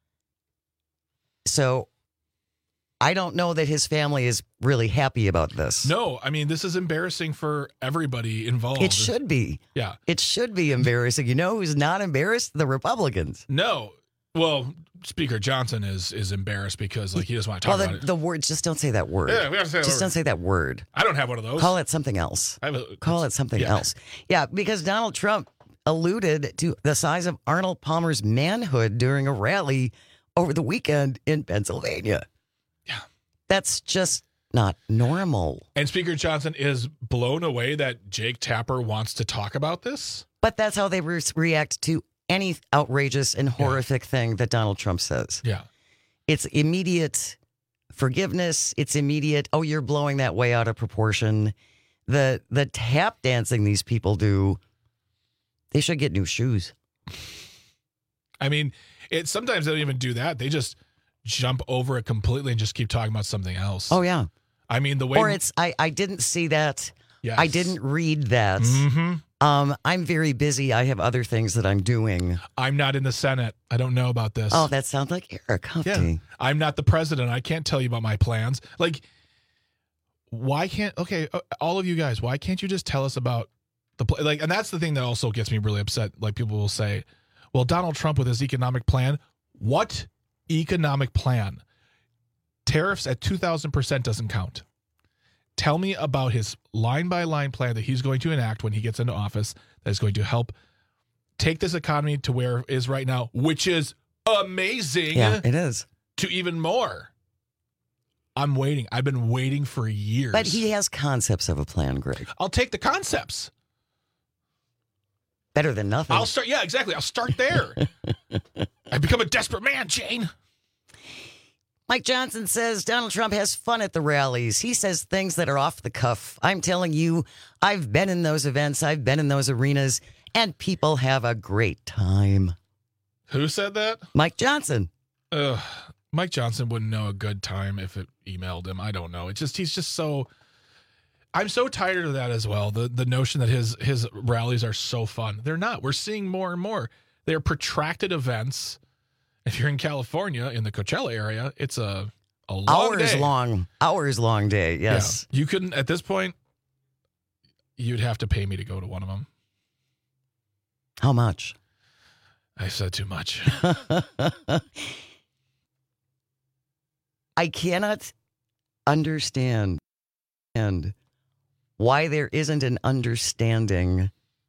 So I don't know that his family is really happy about this. No, I mean, this is embarrassing for everybody involved. It should be. Yeah. It should be embarrassing. You know who's not embarrassed? The Republicans. No. Well, Speaker Johnson is is embarrassed because like he doesn't want to talk well, the, about it. the word, just don't say that word. Yeah, we have to say that Just word. don't say that word. I don't have one of those. Call it something else. I have a, Call it something yeah. else. Yeah, because Donald Trump alluded to the size of Arnold Palmer's manhood during a rally over the weekend in Pennsylvania. Yeah. That's just not normal. And Speaker Johnson is blown away that Jake Tapper wants to talk about this. But that's how they re- react to any outrageous and horrific yeah. thing that Donald Trump says. Yeah. It's immediate forgiveness. It's immediate, oh, you're blowing that way out of proportion. The the tap dancing these people do, they should get new shoes. I mean, it sometimes they don't even do that. They just jump over it completely and just keep talking about something else. Oh, yeah. I mean, the way... Or it's, I, I didn't see that. Yes. I didn't read that. Mm-hmm. Um, I'm very busy. I have other things that I'm doing. I'm not in the Senate. I don't know about this. Oh, that sounds like Eric Huffey. Yeah. I'm not the president. I can't tell you about my plans. Like, why can't... Okay, all of you guys, why can't you just tell us about the... Pl- like, and that's the thing that also gets me really upset. Like, people will say, well, Donald Trump with his economic plan, what economic plan? Tariffs at two thousand percent doesn't count. Tell me about his line-by-line plan that he's going to enact when he gets into office that is going to help take this economy to where it is right now, which is amazing. Yeah, it is. To even more. I'm waiting. I've been waiting for years. But he has concepts of a plan, Greg. I'll take the concepts. Better than nothing. I'll start. Yeah, exactly. I'll start there. I've become a desperate man, Jane. Mike Johnson says Donald Trump has fun at the rallies. He says things that are off the cuff. I'm telling you, I've been in those events. I've been in those arenas, and people have a great time. Who said that? Mike Johnson. Ugh. Mike Johnson wouldn't know a good time if it emailed him. I don't know. It's just, he's just so, I'm so tired of that as well. The the notion that his his rallies are so fun. They're not. We're seeing more and more. They're protracted events. If you're in California, in the Coachella area, it's a, a long hours day. long, hours long day. Yes. Yeah. You couldn't, at this point, you'd have to pay me to go to one of them. How much? I said too much. I cannot understand and why there isn't an understanding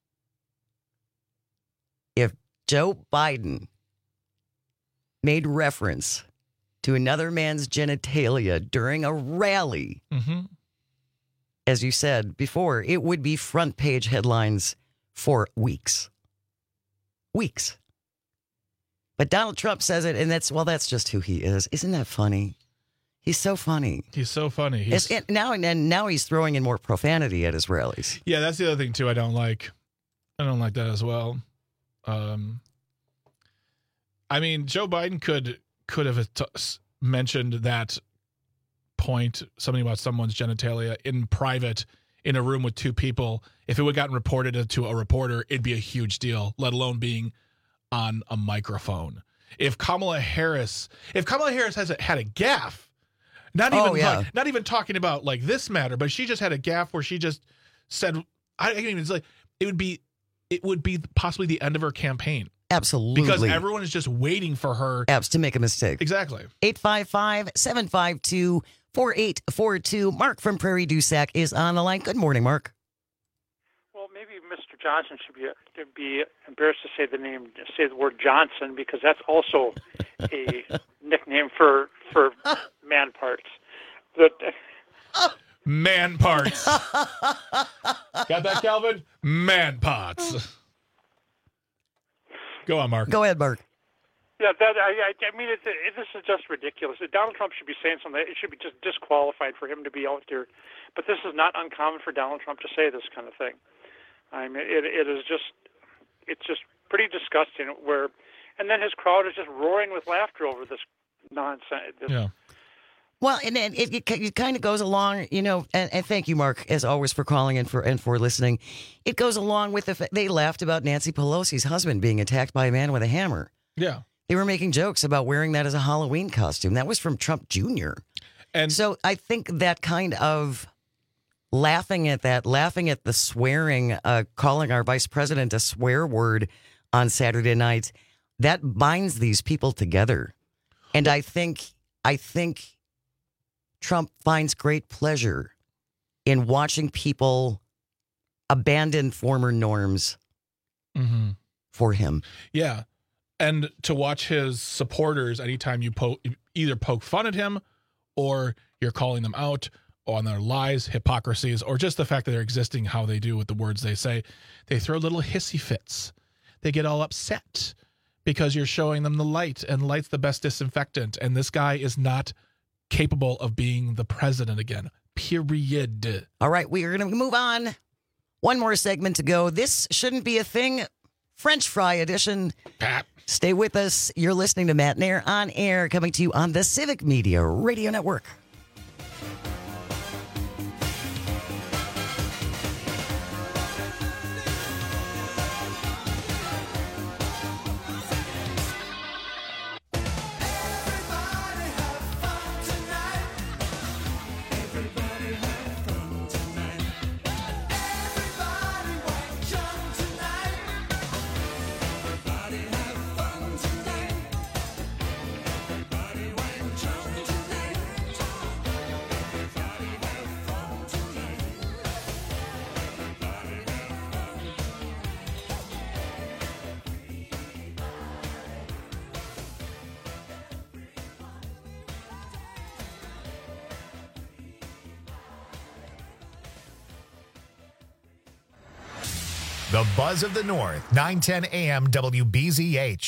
if Joe Biden made reference to another man's genitalia during a rally. Mm-hmm. As you said before, it would be front page headlines for weeks. Weeks. But Donald Trump says it, and that's, well, that's just who he is. Isn't that funny? He's so funny. He's so funny. He's... It's, it, now and now he's throwing in more profanity at his rallies. Yeah, that's the other thing, too, I don't like. I don't like that as well. Um, I mean, Joe Biden could could have t- mentioned that point, something about someone's genitalia in private, in a room with two people. If it would have gotten reported to a reporter, it'd be a huge deal, let alone being on a microphone. If Kamala Harris, if Kamala Harris has a, had a gaffe, not even oh, yeah. like, not even talking about like this matter, but she just had a gaffe where she just said, I can't even say, it would be, it would be possibly the end of her campaign. Absolutely. Because everyone is just waiting for her. Abs to make a mistake. Exactly. eight five five, seven five two, four eight four two. Mark from Prairie du Sac is on the line. Good morning, Mark. Well, maybe Mister Johnson should be be embarrassed to say the name, say the word Johnson, because that's also a nickname for for man parts. But, man parts. Got that, Calvin? Man parts. Go on, Mark. Go ahead, Mark. Yeah, that I, I, I mean, it, it, this is just ridiculous. Donald Trump should be saying something. It should be just disqualified for him to be out there. But this is not uncommon for Donald Trump to say this kind of thing. I mean, it, it is just, it's just pretty disgusting. Where, and then his crowd is just roaring with laughter over this nonsense. This, yeah. Well, and, and it, it, it kind of goes along, you know, and, and thank you, Mark, as always, for calling and for and for listening. It goes along with the fact they laughed about Nancy Pelosi's husband being attacked by a man with a hammer. Yeah. They were making jokes about wearing that as a Halloween costume. That was from Trump Junior And so I think that kind of laughing at that, laughing at the swearing, uh, calling our vice president a swear word on Saturday night, that binds these people together. And I think, I think Trump finds great pleasure in watching people abandon former norms mm-hmm. for him. Yeah. And to watch his supporters, anytime you po- either poke fun at him or you're calling them out on their lies, hypocrisies, or just the fact that they're existing how they do with the words they say, they throw little hissy fits. They get all upset because you're showing them the light, and light's the best disinfectant. And this guy is not capable of being the president again, period. All right, we are going to move on. One more segment to go. This shouldn't be a thing. French fry edition. Pat. Stay with us. You're listening to Matt Nair on air, coming to you on the Civic Media Radio Network. The Buzz of the North, nine ten a.m. W B Z H.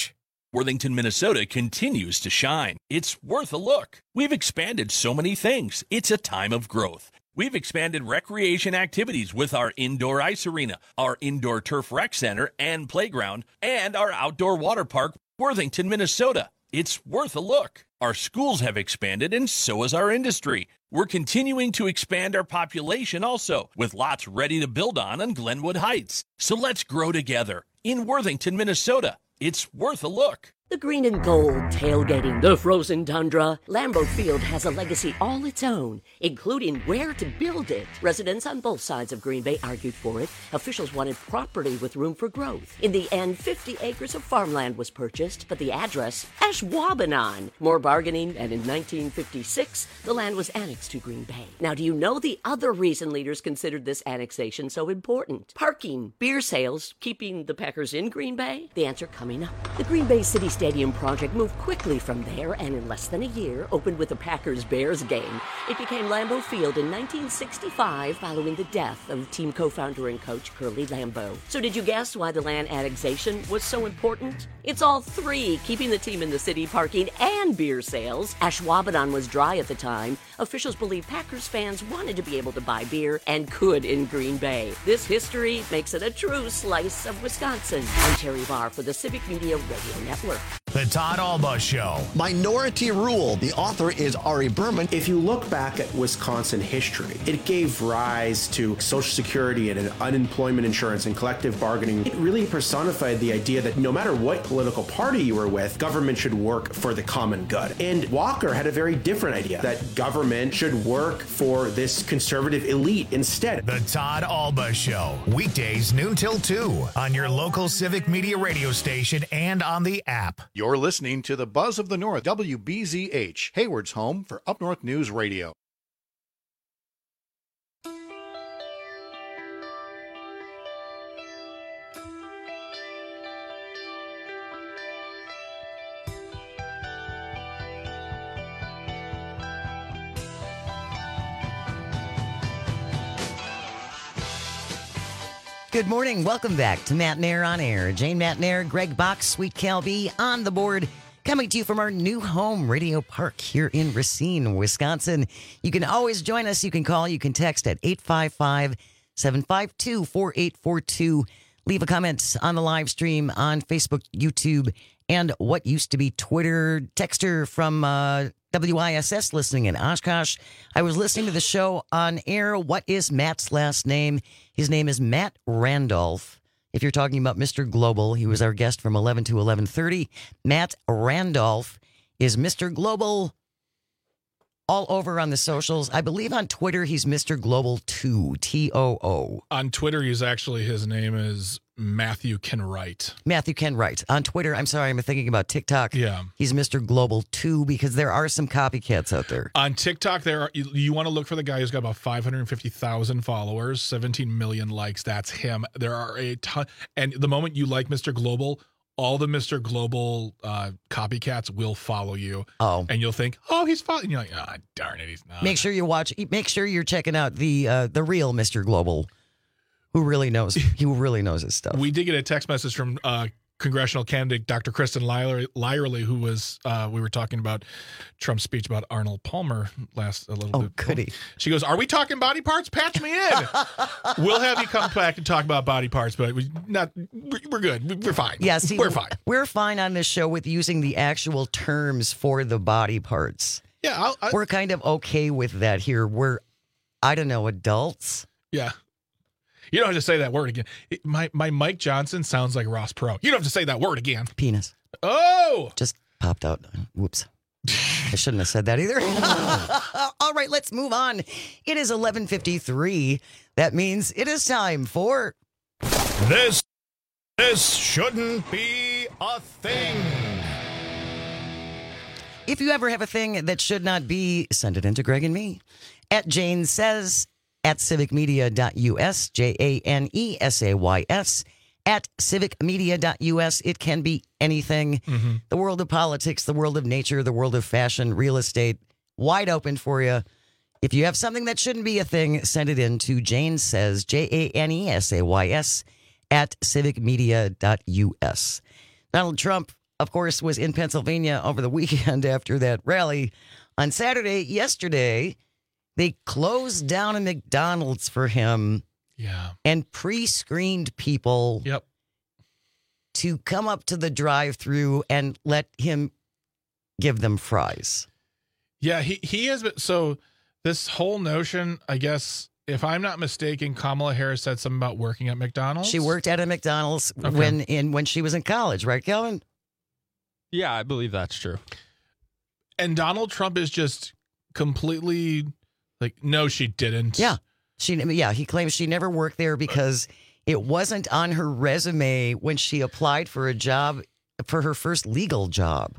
Worthington, Minnesota continues to shine. It's worth a look. We've expanded so many things. It's a time of growth. We've expanded recreation activities with our indoor ice arena, our indoor turf rec center and playground, and our outdoor water park, Worthington, Minnesota. It's worth a look. Our schools have expanded, and so has our industry. We're continuing to expand our population also, with lots ready to build on on Glenwood Heights. So let's grow together in Worthington, Minnesota. It's worth a look. The green and gold tailgating, the frozen tundra. Lambeau Field has a legacy all its own, including where to build it. Residents on both sides of Green Bay argued for it. Officials wanted property with room for growth. In the end, fifty acres of farmland was purchased, but the address, Ashwaubenon. More bargaining, and in nineteen fifty-six, the land was annexed to Green Bay. Now, do you know the other reason leaders considered this annexation so important? Parking, beer sales, keeping the Packers in Green Bay? The answer coming up. The Green Bay City Stadium project moved quickly from there and in less than a year opened with a Packers-Bears game. It became Lambeau Field in nineteen sixty-five following the death of team co-founder and coach Curly Lambeau. So did you guess why the land annexation was so important? It's all three, keeping the team in the city, parking, and beer sales. Ashwaubenon was dry at the time. Officials believe Packers fans wanted to be able to buy beer and could in Green Bay. This history makes it a true slice of Wisconsin. I'm Terry Barr for the Civic Media Radio Network. The Todd Alba Show. Minority Rule. The author is Ari Berman. If you look back at Wisconsin history, it gave rise to Social Security and unemployment insurance and collective bargaining. It really personified the idea that no matter what political party you were with, government should work for the common good. And Walker had a very different idea, that government should work for this conservative elite instead. The Todd Alba Show. Weekdays noon till two on your local Civic Media radio station and on the app. You're listening to the Buzz of the North, W B Z H, Hayward's home for Up North News Radio. Good morning. Welcome back to Matt Nair on Air. Jane Matt Nair, Greg Bach, Sweet Cal B on the board. Coming to you from our new home, Radio Park, here in Racine, Wisconsin. You can always join us. You can call. You can text at eight five five, seven five two, four eight four two. Leave a comment on the live stream on Facebook, YouTube, and what used to be Twitter. Texter from uh, W I S S listening in Oshkosh. I was listening to the show on air. What is Matt's last name? His name is Matt Randolph. If you're talking about Mister Global, he was our guest from eleven to eleven thirty. Matt Randolph is Mister Global all over on the socials. I believe on Twitter, he's Mister Global two, T O O. On Twitter, he's actually, his name is Matthew Kenwright. Matthew Kenwright. On Twitter, I'm sorry, I'm thinking about TikTok. Yeah. He's Mister Global two because there are some copycats out there. On TikTok, there are, you, you want to look for the guy who's got about five hundred fifty thousand followers, seventeen million likes. That's him. There are a ton. And the moment you like Mister Global, all the Mister Global uh, copycats will follow you. Oh. And you'll think, oh, he's following. You're like, ah, oh, darn it, he's not. Make sure you watch, make sure you're checking out the uh, the real Mister Global, who really knows, who really knows his stuff. We did get a text message from uh, congressional candidate Doctor Kristen Lyerly, who was, uh, we were talking about Trump's speech about Arnold Palmer last a little oh, bit. Oh, goody. She goes, are we talking body parts? Patch me in. We'll have you come back and talk about body parts, but we not. We're good. We're fine. Yeah, see, we're fine. We're fine on this show with using the actual terms for the body parts. Yeah. I'll, I, we're kind of okay with that here. We're, I don't know, adults. Yeah. You don't have to say that word again. It, my my Mike Johnson sounds like Ross Perot. You don't have to say that word again. Penis. Oh! Just popped out. Whoops. I shouldn't have said that either. All right, let's move on. It is eleven fifty-three. That means it is time for... This, this shouldn't be a thing. If you ever have a thing that should not be, send it in to Greg and me. At Jane Says... at civic media dot U S, J A N E S A Y S, at civic media dot U S. It can be anything. Mm-hmm. The world of politics, the world of nature, the world of fashion, real estate, wide open for you. If you have something that shouldn't be a thing, send it in to Jane Says, J A N E S A Y S, at civic media dot U S. Donald Trump of course, was in Pennsylvania over the weekend after that rally. On Saturday, yesterday, they closed down a McDonald's for him. Yeah. And pre-screened people. Yep. To come up to the drive-thru and let him give them fries. Yeah, he, he has been. So this whole notion, I guess, if I'm not mistaken, Kamala Harris said something about working at McDonald's. She worked at a McDonald's Okay. when in when she was in college, right, Kelvin? Yeah, I believe that's true. And Donald Trump is just completely like, no, she didn't. Yeah. She yeah, he claims she never worked there because it wasn't on her resume when she applied for a job, for her first legal job.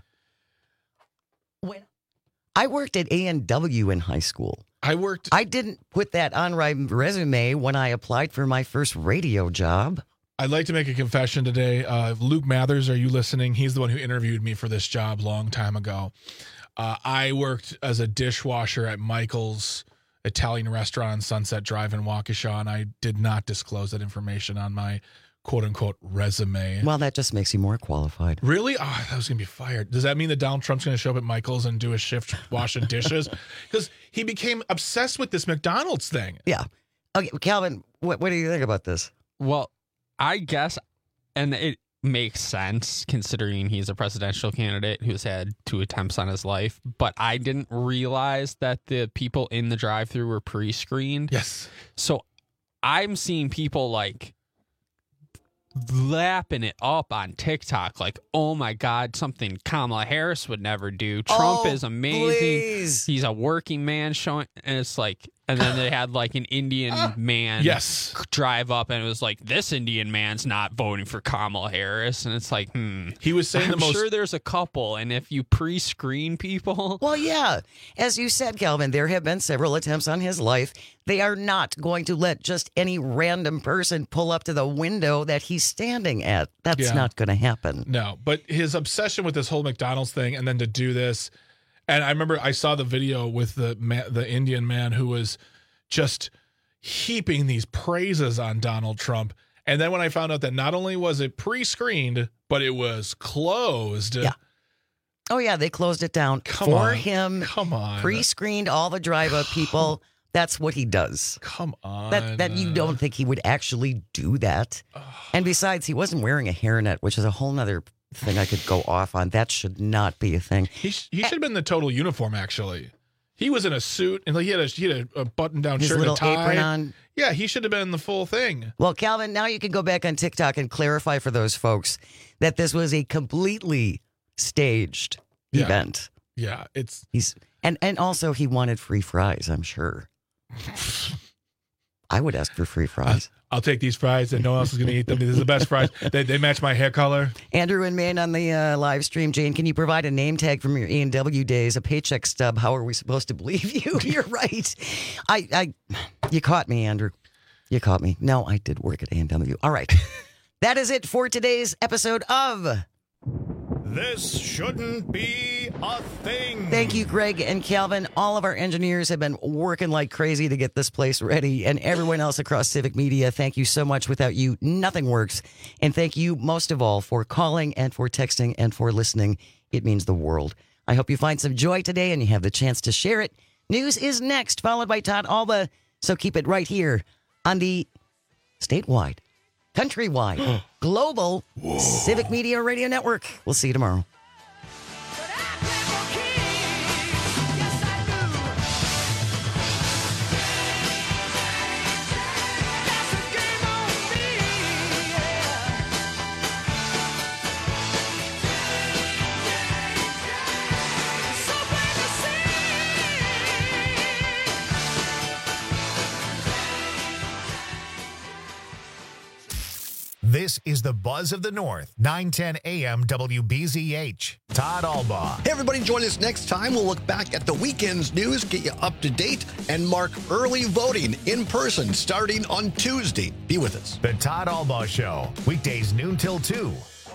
When I worked at A and W in high school. I worked. I didn't put that on my resume when I applied for my first radio job. I'd like to make a confession today. Uh, Luke Mathers, are you listening? He's the one who interviewed me for this job long time ago. Uh, I worked as a dishwasher at Michael's Italian restaurant on Sunset Drive in Waukesha, and I did not disclose that information on my quote-unquote resume. Well, that just makes you more qualified. Really? Oh, I was going to be fired. Does that mean that Donald Trump's going to show up at Michael's and do a shift washing dishes? Because he became obsessed with this McDonald's thing. Yeah. Okay, Calvin, what, what do you think about this? Well, I guess, and it makes sense considering he's a presidential candidate who's had two attempts on his life, but I didn't realize that the people in the drive-thru were pre-screened. Yes. So I'm seeing people like lapping it up on TikTok, like, oh my God, something Kamala Harris would never do. Trump oh, is amazing. Please. He's a working man showing, and it's like, and then they had like an Indian man yes. drive up, and it was like, this Indian man's not voting for Kamala Harris, and it's like, hmm. He was saying I'm the most. sure there's a couple, and if you pre-screen people, well, yeah, as you said, Calvin, there have been several attempts on his life. They are not going to let just any random person pull up to the window that he's standing at. That's Yeah. not going to happen. No, but his obsession with this whole McDonald's thing, and then to do this, and I remember I saw the video with the ma- the Indian man who was just heaping these praises on Donald Trump, and then when I found out that not only was it pre-screened, but it was closed. Yeah. Oh yeah, they closed it down Come for on. him. Come on. Pre-screened all the drive-up people. That's what he does. Come on. That that you don't think he would actually do that. And besides, he wasn't wearing a hairnet, which is a whole nother thing I could go off on. That should not be a thing. He sh- he should have been in the total uniform. Actually, he was in a suit and he had a he had a, a button-down His shirt, little and a tie. apron on. Yeah, he should have been in the full thing. Well, Calvin, now you can go back on TikTok and clarify for those folks that this was a completely staged Yeah. event. Yeah, it's He's and and also he wanted free fries, I'm sure. I would ask for free fries. I'll take these fries and no one else is going to eat them. These are the best fries. They, they match my hair color. Andrew and Maine on the uh, live stream. Jane, can you provide a name tag from your A and W days, a paycheck stub? How are we supposed to believe you? You're right. I, I, you caught me, Andrew. You caught me. No, I did work at A and W. All right. That is it for today's episode of This Shouldn't Be a Thing. Thank you, Greg and Calvin. All of our engineers have been working like crazy to get this place ready, and everyone else across Civic Media, thank you so much. Without you, nothing works. And thank you most of all for calling and for texting and for listening. It means the world. I hope you find some joy today and you have the chance to share it. News is next, followed by Todd Alba. So keep it right here on the statewide, countrywide, global Civic Media Radio Network. We'll see you tomorrow. This is the Buzz of the North, nine ten A M W B Z H. Todd Albaugh. Hey, everybody, join us next time. We'll look back at the weekend's news, get you up to date, and mark early voting in person starting on Tuesday. Be with us. The Todd Albaugh Show, weekdays noon till two.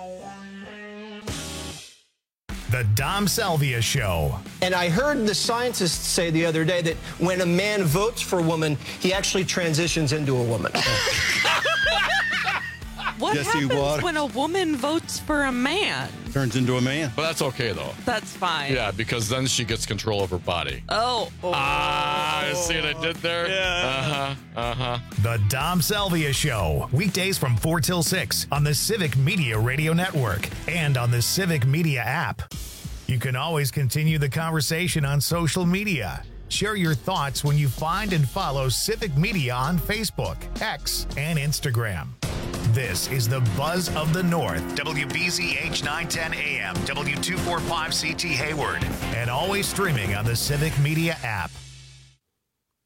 The Dom Salvia Show. And I heard the scientists say the other day that when a man votes for a woman, he actually transitions into a woman. What Jesse happens Watters. when a woman votes for a man? Turns into a man. But that's okay, though. That's fine. Yeah, because then she gets control of her body. Oh. oh. Ah, you see what I did there? Yeah. Uh-huh, uh-huh. The Dom Salvia Show, weekdays from four till six on the Civic Media Radio Network and on the Civic Media app. You can always continue the conversation on social media. Share your thoughts when you find and follow Civic Media on Facebook, X, and Instagram. This is the Buzz of the North, W B Z H nine ten A M, W two forty-five C T Hayward, and always streaming on the Civic Media app.